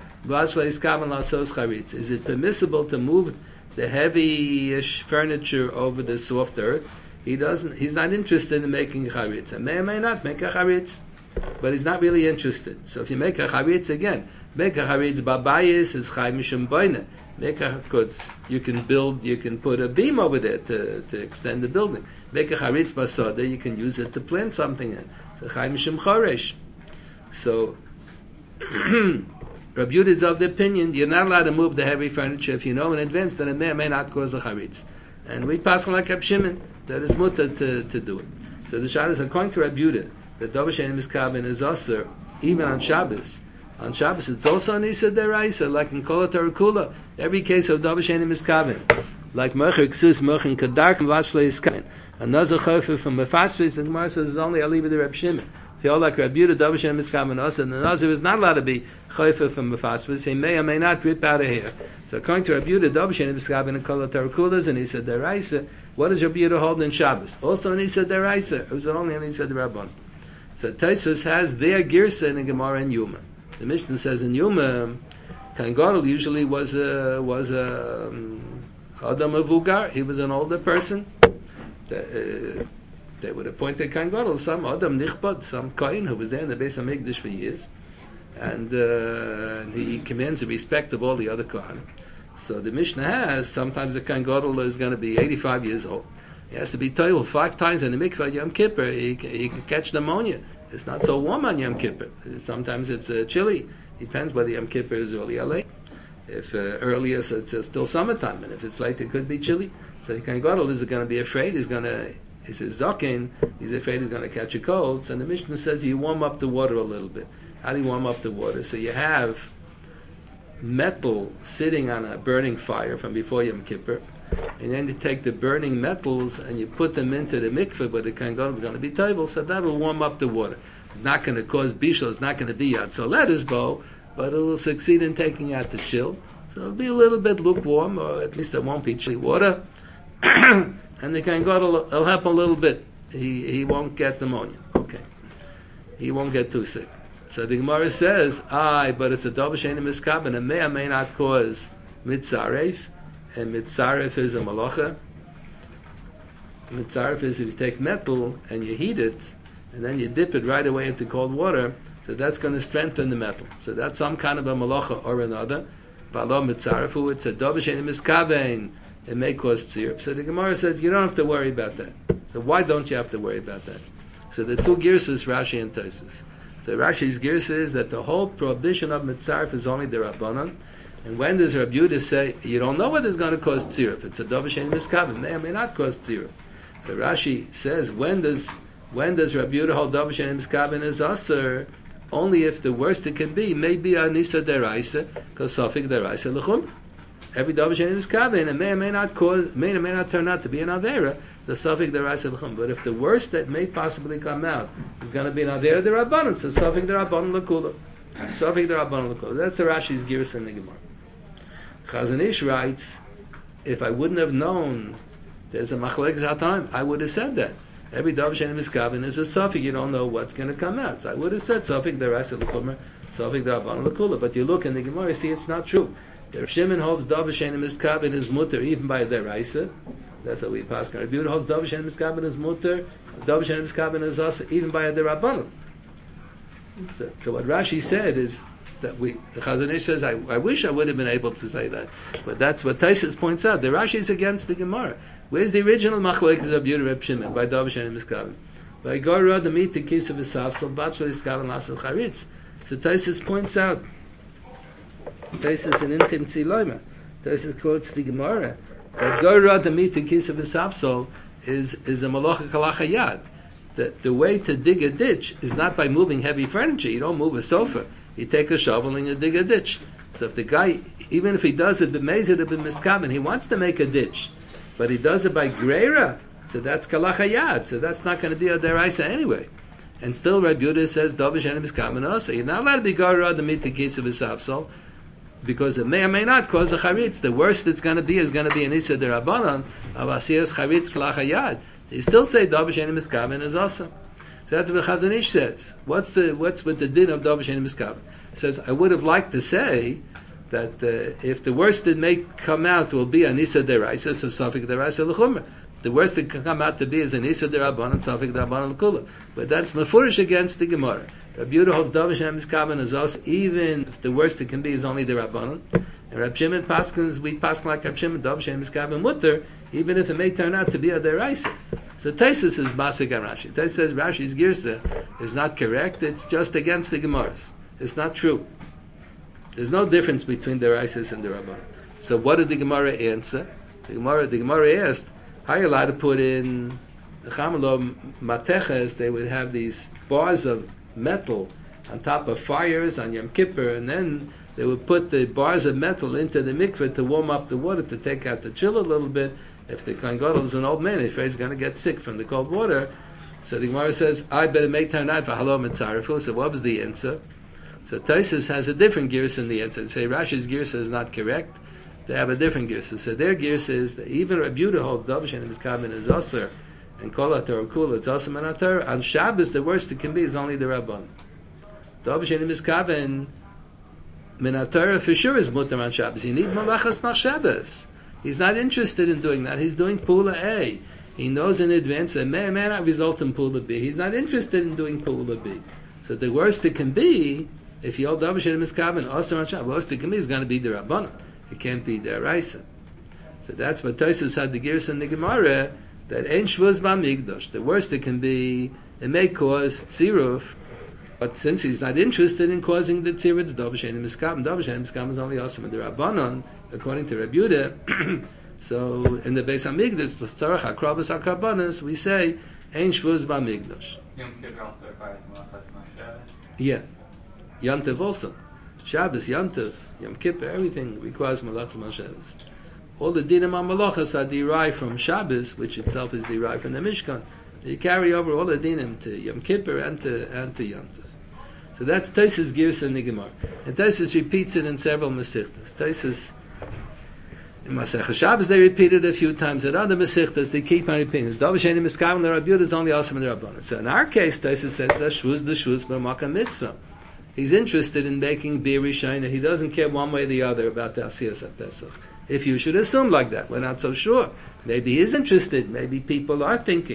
Speaker 1: is it permissible to move the heavy-ish furniture over the soft earth? He doesn't. He's not interested in making charitz. And may or may not make a charitz, but he's not really interested. So if you make a charitz again, make a charitz babayis is chay mishum boina. Make a good. You can build. You can put a beam over there to, to extend the building. Make a charitz basoda. You can use it to plant something in. So chay mishum choresh. So. Rabbi Yehuda is of the opinion you're not allowed to move the heavy furniture if you know in advance that it may or may not cause a charitz. And we pass like Reb Shimon that is mutter to, to do it. So the Shabbos, according to Rabbi Yehuda, that Davar She'eino Miskaben is also even on Shabbos. On Shabbos it's also an Issa Deraisa, like in Kol HaTarakula. Every case of Davar She'eino Miskaben, like Mercher Ksus, Mercher Kadark, and Vachle Iskaben. Another chofer from Mefasvis, the Gemara says is only Aliva de Reb Shimon. If you hold like Rabbi Yehuda, Davar She'eino Miskaben also, and the Nazir is not allowed to be chofer from Mefasvis. He may or may not rip out of here. So according to Rabbi Yehuda, Davar She'eino Miskaben and Kol HaTarakula and Issa Deraisa. What does Rabbi Yehuda hold in Shabbos? Also an Issa Deraisa. It was only an Issa Derabbanan. So Tosfos has their girsa in the Gemara in Yuma. The Mishnah says in Yuma, Kohen Gadol usually was a was a um, Adam Avugar. He was an older person. The, uh, they would appoint a Kohen Gadol, some Adam Nichbad, some Kohen who was there in the Beis Hamikdash for years, and uh, he commands the respect of all the other Kohanim. So the Mishnah has sometimes the Kohen Gadol is going to be eighty-five years old. He has to be toiled five times in the mikvah Yom Kippur. He can, he can catch pneumonia. It's not so warm on Yom Kippur. Sometimes it's uh, chilly. Depends whether Yom Kippur is early or late. If uh, earlier, so it's uh, still summertime, and if it's late, it could be chilly. So the Kohen Gadol is going to be afraid. He's going to. He's a zaken. He's afraid he's going to catch a cold. So the Mishnah says you warm up the water a little bit. How do you warm up the water? So you have metal sitting on a burning fire from before Yom Kippur, and then you take the burning metals and you put them into the mikveh where the Kohen Gadol is going to be table, so that will warm up the water. It's not going to cause bishul, it's not going to be yatzoleda's bow, but it will succeed in taking out the chill. So it'll be a little bit lukewarm, or at least it won't be chilly water, and the Kohen Gadol will, will help a little bit. He he won't get pneumonia. Okay, he won't get too sick. So the Gemara says, aye, but it's a Davar She'eino Miskaben, and may or may not cause mitzaref, and mitzaref is a malacha. Mitzaref is if you take metal and you heat it, and then you dip it right away into cold water, so that's going to strengthen the metal. So that's some kind of a malacha or another. V'alo mitzarafu, it's a dovish and miskavein. It may cause tziruf. So the Gemara says you don't have to worry about that. So why don't you have to worry about that? So the two girsas, Rashi and Tosfos. So Rashi's girsa is that the whole prohibition of mitzaref is only the Rabbanan. And when does Rabbi Yehuda say you don't know what is going to cause tziruf? It's a dovish and miskavein. May or may not cause tziruf. So Rashi says when does when does Rabbi Yehuda hold dovish and miskavein as aser? Only if the worst it can be, maybe a nisa deraisa, because sofik deraisa l'chum. Every davar shenim is kaven, and may or may not cause, may or may not turn out to be an avera, the sofik deraisa l'chum. But if the worst that may possibly come out is going to be an avera derabbanan, so sofik derabbanan l'kula, sofik derabbanan l'kula. That's the Rashi's girs in the Gemara. Chazon Ish writes, if I wouldn't have known there's a machlekes hatam, I would have said that. Every davar shenim is kaven is a sofik. You don't know what's going to come out. So I would have said sofik deraisa l'chum, sofik derabbanan l'kula. But you look in the Gemara, you see it's not true. Rav Shimon holds davar shenim is kaven is mutter even by deraisa. That's what we pass. Rabbi Yehuda holds davar shenim is kaven is mutter. Davar shenim is kaven is also even by a derabbanan. So, so what Rashi said is that we. The Chazon Ish says, I, I wish I would have been able to say that, but that's what Tosfos points out. The Rashi is against the Gemara. Where's the original machlokes of Rabbi Yehuda Reb Shimon by davar shenim is kaven? By Gorah the meat the kiss of his safsel bachelor is kaven lasel charitz. So Tosfos points out. Tosfos in Intim Tziloima. Tosfos quotes the Gemara that Gorah the meat the kiss of his safsel is is a malacha kalacha yad. That the way to dig a ditch is not by moving heavy furniture. You don't move a sofa. You take a shovel and you dig a ditch. So if the guy, even if he does it b'mezid or b'miskaben, he wants to make a ditch, but he does it by greira, so that's kalacha yad. So that's not going to be a deraisa anyway. And still, Rabbi Yehuda says davar shenim miskaven also. You're not allowed to be garra the meat the case of his safsel, because it may or may not cause a charitz. The worst it's going to be is going to be an issa derabanan of asiyas charitz kalacha yad. So you still say davar shenim miskaven is also. So that's what Chazon Ish says. What's the what's with the din of davar shenim miskaven? He says I would have liked to say that uh, if the worst that may come out will be an issa deraisa, so safik deraisa l'chumra. The worst that can come out to be is an issa derabanan, safik derabanan l'kula. But that's mafurish against the Gemara. Rabbi Yehuda holds davar shenim miskaven is also, even if the worst it can be is only derabanan. And Reb Shimon paskins, we paskin like Reb Shimon, davar shenim miskaven mutter, even if it may turn out to be a deraisa. So Tosfos is masik on Rashi. Tosfos says Rashi's girsa is not correct. It's just against the Gemaras. It's not true. There's no difference between the Raisas and the Rabban. So what did the Gemara answer? The Gemara, the Gemara asked, how are you allowed to put in the Chamalo Mateches? They would have these bars of metal on top of fires on Yom Kippur, and then they would put the bars of metal into the mikveh to warm up the water, to take out the chill a little bit. If the Kohen Gadol is an old man, he's going to get sick from the cold water. So the Gemara says, I better make time out for halom and tzarafu. So what was the answer? So Tosfos has a different girsa in the answer. They say Rashi's girsa is not correct. They have a different girsa. So their girsa is that even Rabbi Yehuda holds davar shenim miskaven is aser, and kol haTorah kula it's aser min haTorah. On Shabbos, the worst it can be is only the Rabban. Davar shenim miskaven min haTorah for sure is mutar on Shabbos. You need malachas mal Shabbos. He's not interested in doing that. He's doing Pula A. He knows in advance that may or may not result in Pula B. He's not interested in doing Pula B. So the worst it can be, if you hold davar shenim miskaven also on Shabbos, the worst it can be is going to be the Rabbanan. It can't be the Raisa. So that's what Tosfos had the Girs in the Gemara, that Ein Shvuz B'Mikdash. The worst it can be, it may cause tziruf, but since he's not interested in causing the tziruf, it's davar shenim miskaven. Davar shenim miskaven is only also in the Rabbanan, according to Rabbi Yehuda. So in the Beis Hamikdash, l'tzarach hakrabas hakarbanos, we say Ein Shvuz B'Mikdash.
Speaker 5: Yom Kippur also requires malachas Moshe.
Speaker 1: Yeah, Yom Tov also. Shabbos, Yom Tov, Yom Kippur, everything requires malachas Moshe. All the dinim on malachas are derived from Shabbos, which itself is derived from the Mishkan. So you carry over all the dinim to Yom Kippur and to and to Yom Tov. So that's Tosfos Girs in the Gemara, and Tosfos repeats it in several Masechtas. Tosfos in Masechah Shabbos they repeat it a few times. At other Masechtas they keep on repeating it. Davar shenim miskaven the Rabbi Yehuda is only awesome in the Rabbanan. So in our case, Tosfos says that shvuz the shvuz b'makam mitzvah. He's interested in making bir rishayna. He doesn't care one way or the other about the asiyas HaPesach. If you should assume like that, we're not so sure. Maybe he is interested. Maybe people are thinking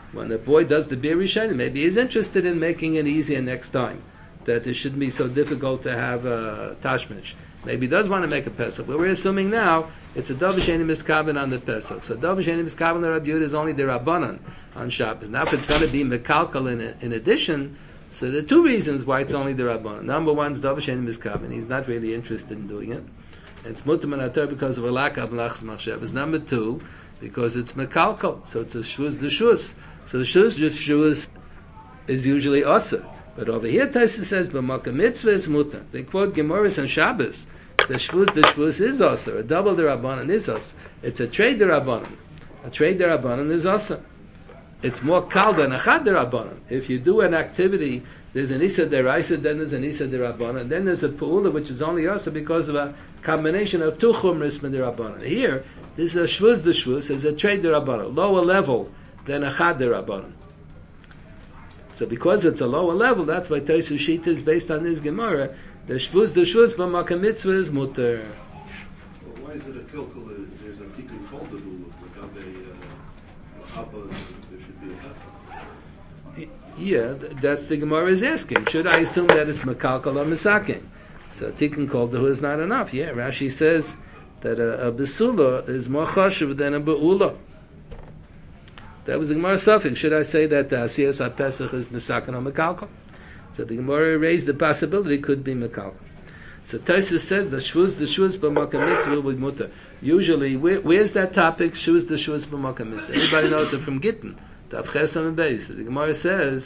Speaker 1: When the boy does the Bir Rishayim, maybe he's interested in making it easier next time, that it shouldn't be so difficult to have a tashmish. Maybe he does want to make a Pesach, but we're assuming now it's a Dov Sheni Miskaben on the Pesach. So Dov Sheni Miskaben the Rabbi Yehuda is only the Rabbanan on Shabbos. Now if it's going to be Mekalkal in, in addition, so there are two reasons why it's only the Rabbanan. Number one is Dov Sheni Miskaben. He's not really interested in doing it. It's Mutam and Atar because of a lack of Lachs Machshavas. Number two, because it's Mekalkal. So it's a Shvuz D'Shvuz. So the Shvuz D'Shvuz is usually Asa. But over here, Taisa says, "B'makam mitzvah is mutar." They quote Gemaras on Shabbos. The shvuz, the shvuz is also a double the rabbanon is also. It's a trade the rabbanon. A trade the rabbanon is also. It's more kal than a chad the rabbanon. If you do an activity, there's an isa deraisa, then there's an isa derabbanon, then there's a pu'ula which is only also because of a combination of two chumris and the rabbanon. Here, this is a shvuz the shvuz is a trade the rabbanon, lower level than a chad the rabbanon. So because it's a lower level, that's why Taisu Shita is based on this Gemara. The shvuz, the shvuz, b'makam mitzvah is mutter.
Speaker 2: Well, why is it a kilkul? There's a tikkun called the rule. Like a haba, there should be a pesach.
Speaker 1: Yeah, th- that's the Gemara is asking. Should I assume that it's makalkal or misakin? So tikkun called the hu is not enough. Yeah, Rashi says that a, a besula is more chashuv than a be'ula. That was the Gemara suffix. Should I say that the Asiyas HaPesach is Mesakan or Mekalkal? So the Gemara raised the possibility it could be Mekalkal. So Taisus says the Shvuz, the Shvuz b'makam mitzvah will be mutter. Usually, where, where's that topic? Shvuz, the Shvuz b'makam mitzvah. Everybody knows it from Gittin. Tav Chesam and Beis. The Gemara says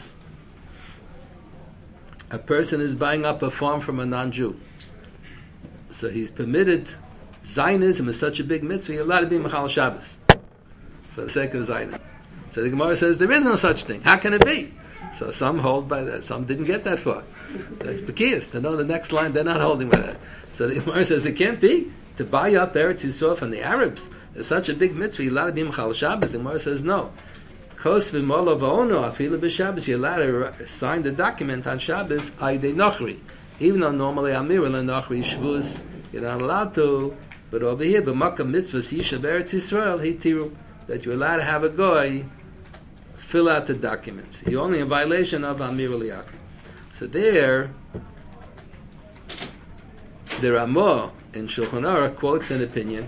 Speaker 1: a person is buying up a farm from a non-Jew. So he's permitted. Zionism is such a big mitzvah. You're allowed to be Mechal Shabbos for the sake of Zionism. So the Gemara says there is no such thing. How can it be? So some hold by that. Some didn't get that far. That's Bekiyas. To know the next line, they're not holding by that. So the Gemara says it can't be. To buy up Eretz Yisrael from the Arabs is such a big mitzvah. You're allowed to be Mechal Shabbos. The Gemara says no. Kos v'molo v'ono afilu b'Shabbos. You're allowed to sign the document on Shabbos. Aydei Nochri. Even though normally Amir and Nochri Shvuz, you're not allowed to. But over here, b'makam mitzvah yishav Eretz Yisrael hitiru, that you're allowed to have a goy fill out the documents. You're only in violation of Amir Eliyakim. So there, the Ramah in Shulchan Aruch quotes an opinion.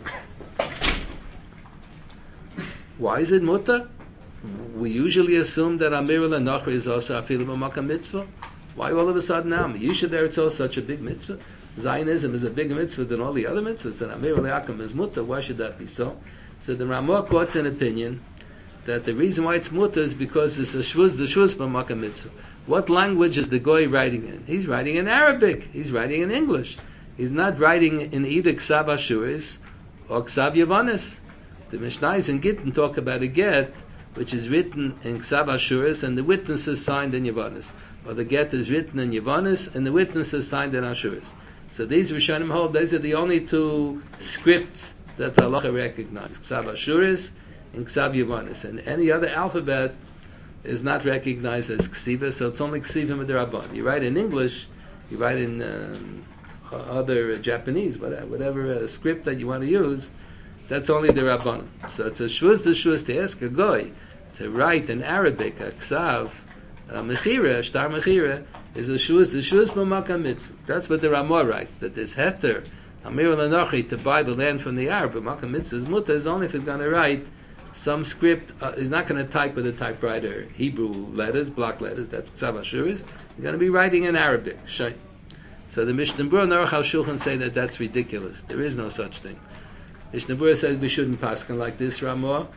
Speaker 1: Why is it mutter? We usually assume that Amir Eliyakim is also afilu b'makam mitzvah. Why all of a sudden now? Yishav Eretz Yisrael is such a big mitzvah. Zionism is a bigger mitzvah than all the other mitzvahs. Then Amir Eliyakim is mutter. Why should that be so? So the Ramah quotes an opinion that the reason why it's mutter is because it's a shvuz, the shvuz b'makam mitzvah. What language is the goy writing in? He's writing in Arabic. He's writing in English. He's not writing in either Ksav Ashuris or Ksav Yavanis. The Mishnayos in Gittin talk about a get which is written in Ksav Ashuris and the witness is signed in Yavanis. Or the get is written in Yavanis and the witness is signed in Ashuris. So these Rishonim hold, these are the only two scripts that the halacha recognizes. Ksav Ashuris and Ksav Yavanis. And any other alphabet is not recognized as Ksiva, so it's only Ksiva Midrabban. You write in English, you write in um, other uh, Japanese, whatever, whatever uh, script that you want to use, that's only the Rabban. So it's a shvuz the shvuz to ask a goy to write in Arabic, a Ksav, a Mechira, a Shtar Mechira, is a shvuz the shvuz b'makam mitzvah. That's what the Ramah writes, that this heter, Amir L'Nochi, to buy the land from the Arab, b'makam mitzvah is mutter, is only if he's going to write some script. Uh, he's not going to type with a typewriter Hebrew letters, block letters, that's Ksav Ashuris. He's going to be writing in Arabic. Shay. So the Mishnah Berurah and Aruch HaShulchan say that that's ridiculous. There is no such thing. Mishnah Berurah says we shouldn't paskin like this, Ramah.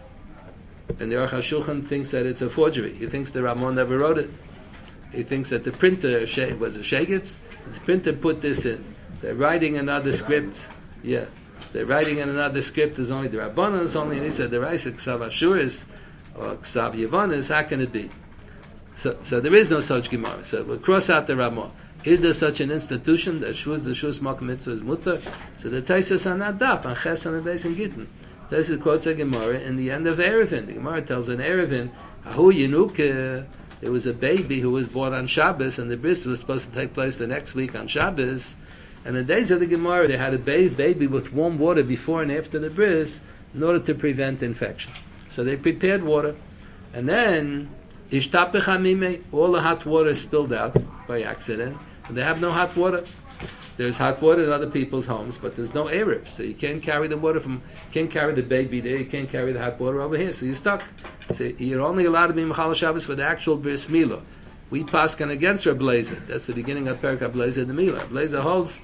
Speaker 1: And the Aruch HaShulchan thinks that it's a forgery. He thinks the Ramah never wrote it. He thinks that the printer was a shegitz. The printer put this in. They're writing another script. Yeah. They're writing in another script is only the Rabbanon is only, and he said the Raisa Ksav Ashuris or Ksav Yavanis, how can it be? So, so there is no such Gemara. So we'll cross out the Ramah. Is there such an institution that Shvuz, the Shvuz Makam Mitzvah is mutter? So the Taisus on that daf, on Ches and Beis and Gittin. Taisus quotes a Gemara in the end of Erevin. The Gemara tells an Erevin, Ahu Yenuke, there was a baby who was born on Shabbos, and the bris was supposed to take place the next week on Shabbos. And in the days of the Gemara, they had to bathe baby with warm water before and after the bris in order to prevent infection. So they prepared water, And then, ishtapecha mimei, all the hot water is spilled out by accident, and they have no hot water. There's hot water in other people's homes, but there's no Erev, so you can't carry the water from, you can't carry the baby there, you can't carry the hot water over here, so you're stuck. So you're only allowed to be Mechal Shabbos for the actual Bris Milah. We paskin against Reb Leizer. That's the beginning of Perek Leizer the Milah. Reb Leizer holds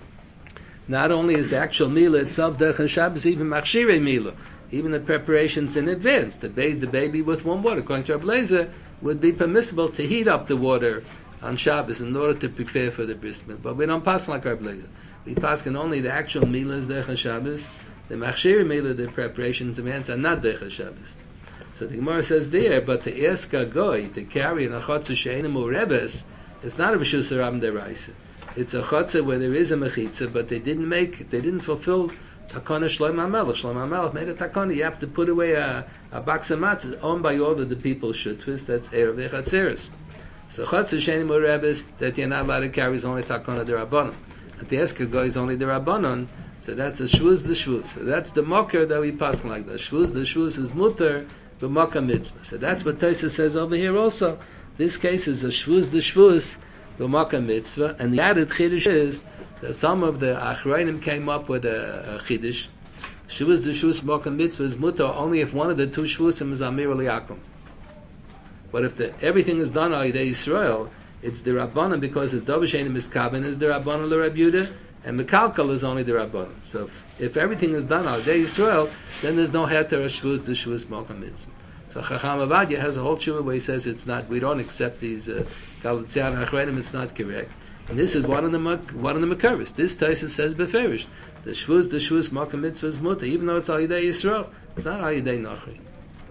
Speaker 1: not only is the actual Milah itself Derech Shabbos, even Machshirei Milah, even the preparations in advance, to bathe the baby with warm water, according to Reb Leizer, would be permissible to heat up the water on Shabbos in order to prepare for the bris milah. But we don't pass like our blazer. We pass can only the actual milah is derech Shabbos. The machshir milah, the preparations of ants, are not derech Shabbos. So the Gemara says there, but to ask a goy to carry an achotza she'enim urebes, it's not a b'shus harabim deraisa. It's a chotza where there is a mechitza, but they didn't make, they didn't fulfill takana Shlomo HaMelech. Shlomo HaMelech made a takana. You have to put away a, a box of matzahs owned by all of the people shutfis. That's erev v'chatzeres. So chotzer she'enim urebes that you're not allowed to carry is only takana derabbanon. And the eskago is only derabbanon. So that's a shvuz the shvuz. So that's the mocker that we pass like that. Shvuz the shvuz is mutter the mocker mitzvah. So that's what Tosha says over here also. This case is a shvuz the shvuz the mocker mitzvah. And the added chiddush is that some of the achrayim came up with a, a chiddush. Shvuz the shvuz mocker mitzvah is mutter only if one of the two shvuzim is amir liyakum. But if the, everything is done on Yidei Yisrael, it's the Rabbanan because the Dobashenim is Kabin is the Rabbanan l'Rab Yehuda, and Mekalkal is only the Rabbanan. So if, if everything is done on Yidei Yisrael, then there's no heter of Shvuz, the Shvuz Malkam Mitzvah. So Chacham Avadia has a whole tshuva where he says it's not, we don't accept these Galatzian uh, Achrenim, it's not correct. And this is one of the one of the Makaris. This Tosha says beferish. The Shvuz, the Shvuz Malkam Mitzvah is mutter, even though it's al Yidei Yisrael. It's not al Yidei Nachri.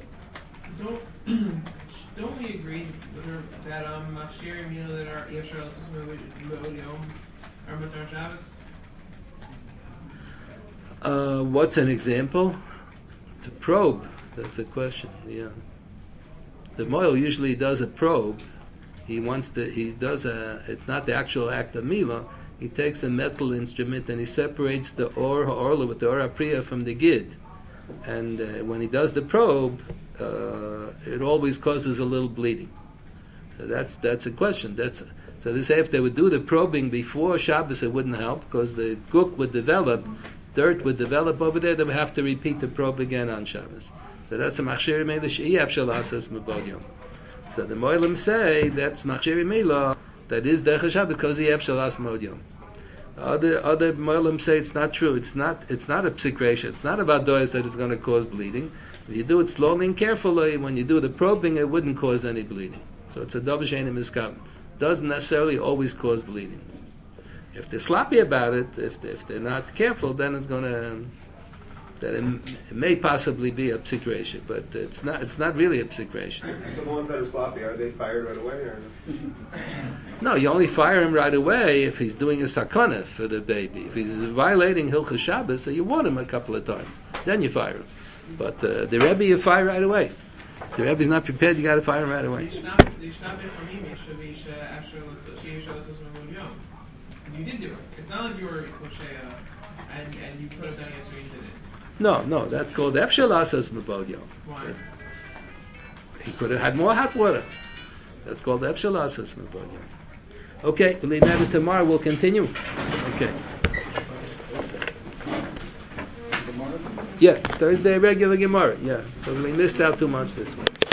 Speaker 7: Don't don't we agree that um machshir milah that are Yisrael Yom are Matar Shabbos?
Speaker 1: Uh, what's an example? To probe. That's the question. Yeah. The Moil usually does a probe. He wants to. He does a. It's not the actual act of milah. He takes a metal instrument and he separates the or ha'orla with the or apriya from the gid. And uh, when he does the probe, uh, it always causes a little bleeding. So that's that's a question. That's so they say if they would do the probing before Shabbos, it wouldn't help because the guk would develop, dirt would develop over there. They would have to repeat the probe again on Shabbos. So that's a machshir meila she'iyab shalasas mebod yom. So the moilim say that's machshir meila that is derech Shabbos because iyab shalas mebod yom. Other other moilim say it's not true. It's not it's not a psikresha. It's not about doyas that is going to cause bleeding. If you do it slowly and carefully, when you do the probing, it wouldn't cause any bleeding. So it's a double shein miskam. Doesn't necessarily always cause bleeding. If they're sloppy about it, if they, if they're not careful, then it's going to that it, it may possibly be a psikresha, but it's not. It's not really a psikresha.
Speaker 6: So the ones that are sloppy, are they fired right away, or?
Speaker 1: No, you only fire him right away if he's doing a sakana for the baby. If he's violating Hilchos Shabbos, so you warn him a couple of times, then you fire him. But uh, the Rebbe, you fire right away. If the Rebbe's not prepared, you got to fire him right away.
Speaker 7: You did do it. It's not like you were Koshea and and you put it down yesterday. You did it.
Speaker 1: No, no, that's called Efshalasas Mebod Yom.
Speaker 7: Why?
Speaker 1: He could have had more hot water. That's called Efshalasas Mebod Yom. Okay, we'll leave that tomorrow. We'll continue. Okay. Yeah, Thursday regular Gemara. Yeah, because we missed out too much this week.